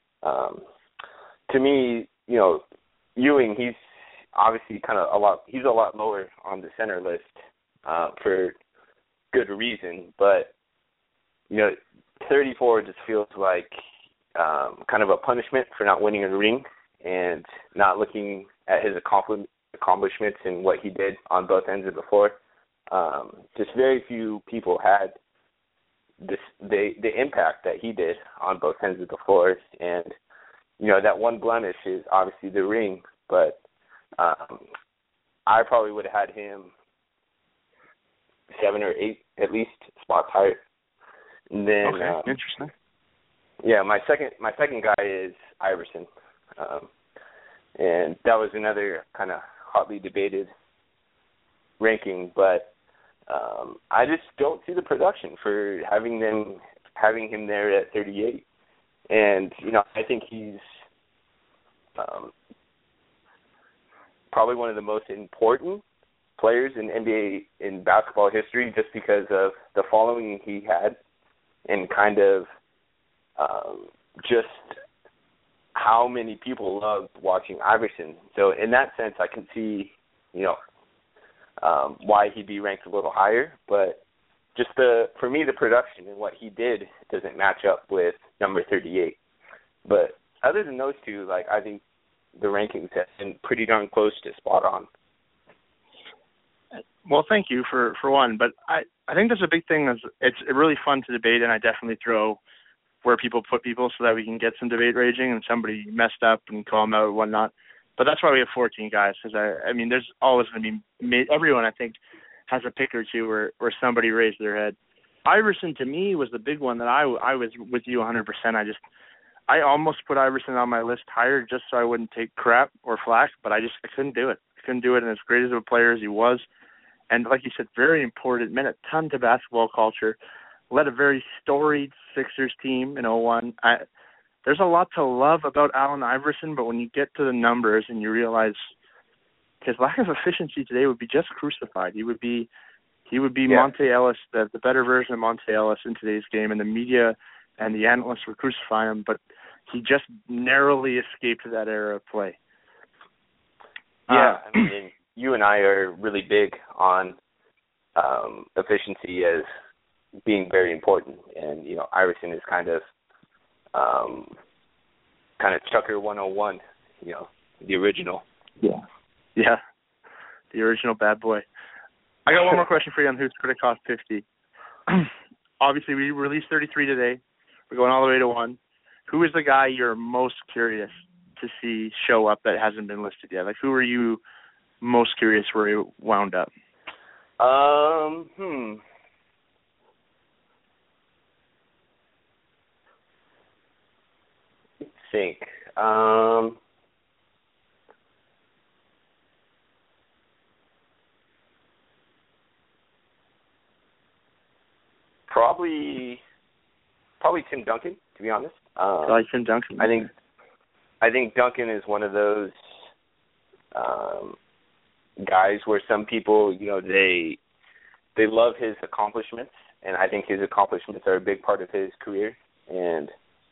To me, Ewing, he's obviously he's a lot lower on the center list for good reason, but 34 just feels like kind of a punishment for not winning a ring and not looking at his accomplishments and what he did on both ends of the floor. Just very few people had the impact that he did on both ends of the floor, and that one blemish is obviously the ring, but I probably would have had him 7 or 8 at least spots higher. And then, okay, interesting. Yeah, my second guy is Iverson, and that was another kind of hotly debated ranking, but I just don't see the production for having him there at 38. And I think he's probably one of the most important players in NBA in basketball history, just because of the following he had and kind of just how many people loved watching Iverson. So in that sense, I can see why he'd be ranked a little higher, but just for me, the production and what he did doesn't match up with number 38. But other than those two, I think the rankings have been pretty darn close to spot on. Well, thank you for one, but I think there's a big thing. It's really fun to debate, and I definitely throw where people put people so that we can get some debate raging and somebody messed up and call them out and whatnot. But that's why we have 14 guys, because I mean, there's always going to be everyone, I think, has a pick or two where somebody raised their head. Iverson, to me, was the big one that I was with you 100%. I almost put Iverson on my list higher just so I wouldn't take crap or flack, but I couldn't do it. And as great as a player as he was, and like you said, very important, meant a ton to basketball culture, led a very storied Sixers team in 2001. There's a lot to love about Allen Iverson, but when you get to the numbers and you realize his lack of efficiency today would be just crucified. He would be Monte Ellis, the better version of Monte Ellis in today's game, and the media and the analysts would crucify him, but he just narrowly escaped that era of play. Yeah, I mean, you and I are really big on efficiency as being very important, and Iverson is kind of Chucker 101, the original. Yeah, the original bad boy. I got one more question for you on Hoops Critic Cost 50. Obviously, we released 33 today. We're going all the way to 1. Who is the guy you're most curious to see show up that hasn't been listed yet? Who are you most curious where he wound up? Let's think. Probably Tim Duncan, to be honest. I like Tim Duncan. I think Duncan is one of those guys where some people, they love his accomplishments, and I think his accomplishments are a big part of his career. And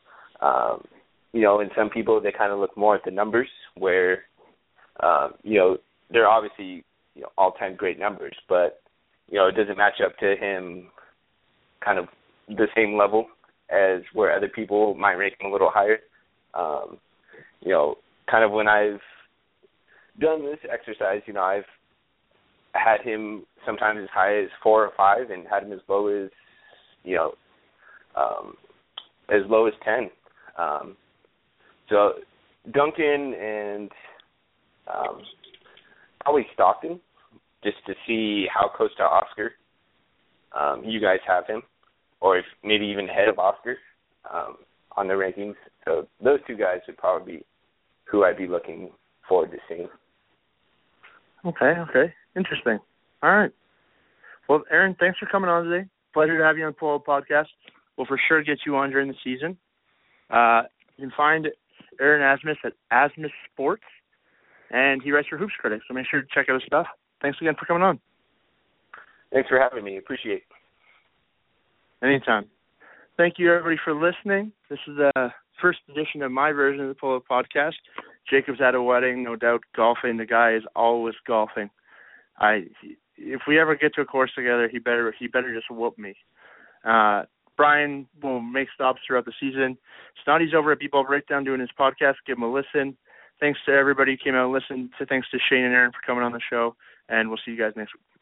and some people, they kind of look more at the numbers, where they're obviously all-time great numbers, but it doesn't match up to him kind of the same level as where other people might rank him a little higher. Kind of when I've done this exercise, I've had him sometimes as high as 4 or 5, and had him as low as, as low as 10. So Duncan and probably Stockton, just to see how close to Oscar you guys have him, or if maybe even ahead of Oscar on the rankings. So those two guys would probably be who I'd be looking forward to seeing. Okay. Interesting. All right. Well, Aaron, thanks for coming on today. Pleasure to have you on the Pull Up Podcast. We'll for sure get you on during the season. You can find Aaron Asmus at Asmus Sports, and he writes for Hoops Critics, so make sure to check out his stuff. Thanks again for coming on. Thanks for having me. Appreciate it. Anytime. Thank you, everybody, for listening. This is the first edition of my version of the Pull Up Podcast. Jacob's at a wedding, no doubt golfing. The guy is always golfing. If we ever get to a course together, he better just whoop me. Brian will make stops throughout the season. Snotty's over at B-Ball Breakdown doing his podcast. Give him a listen. Thanks to everybody who came out and listened. Thanks to Shane and Aaron for coming on the show, and we'll see you guys next week.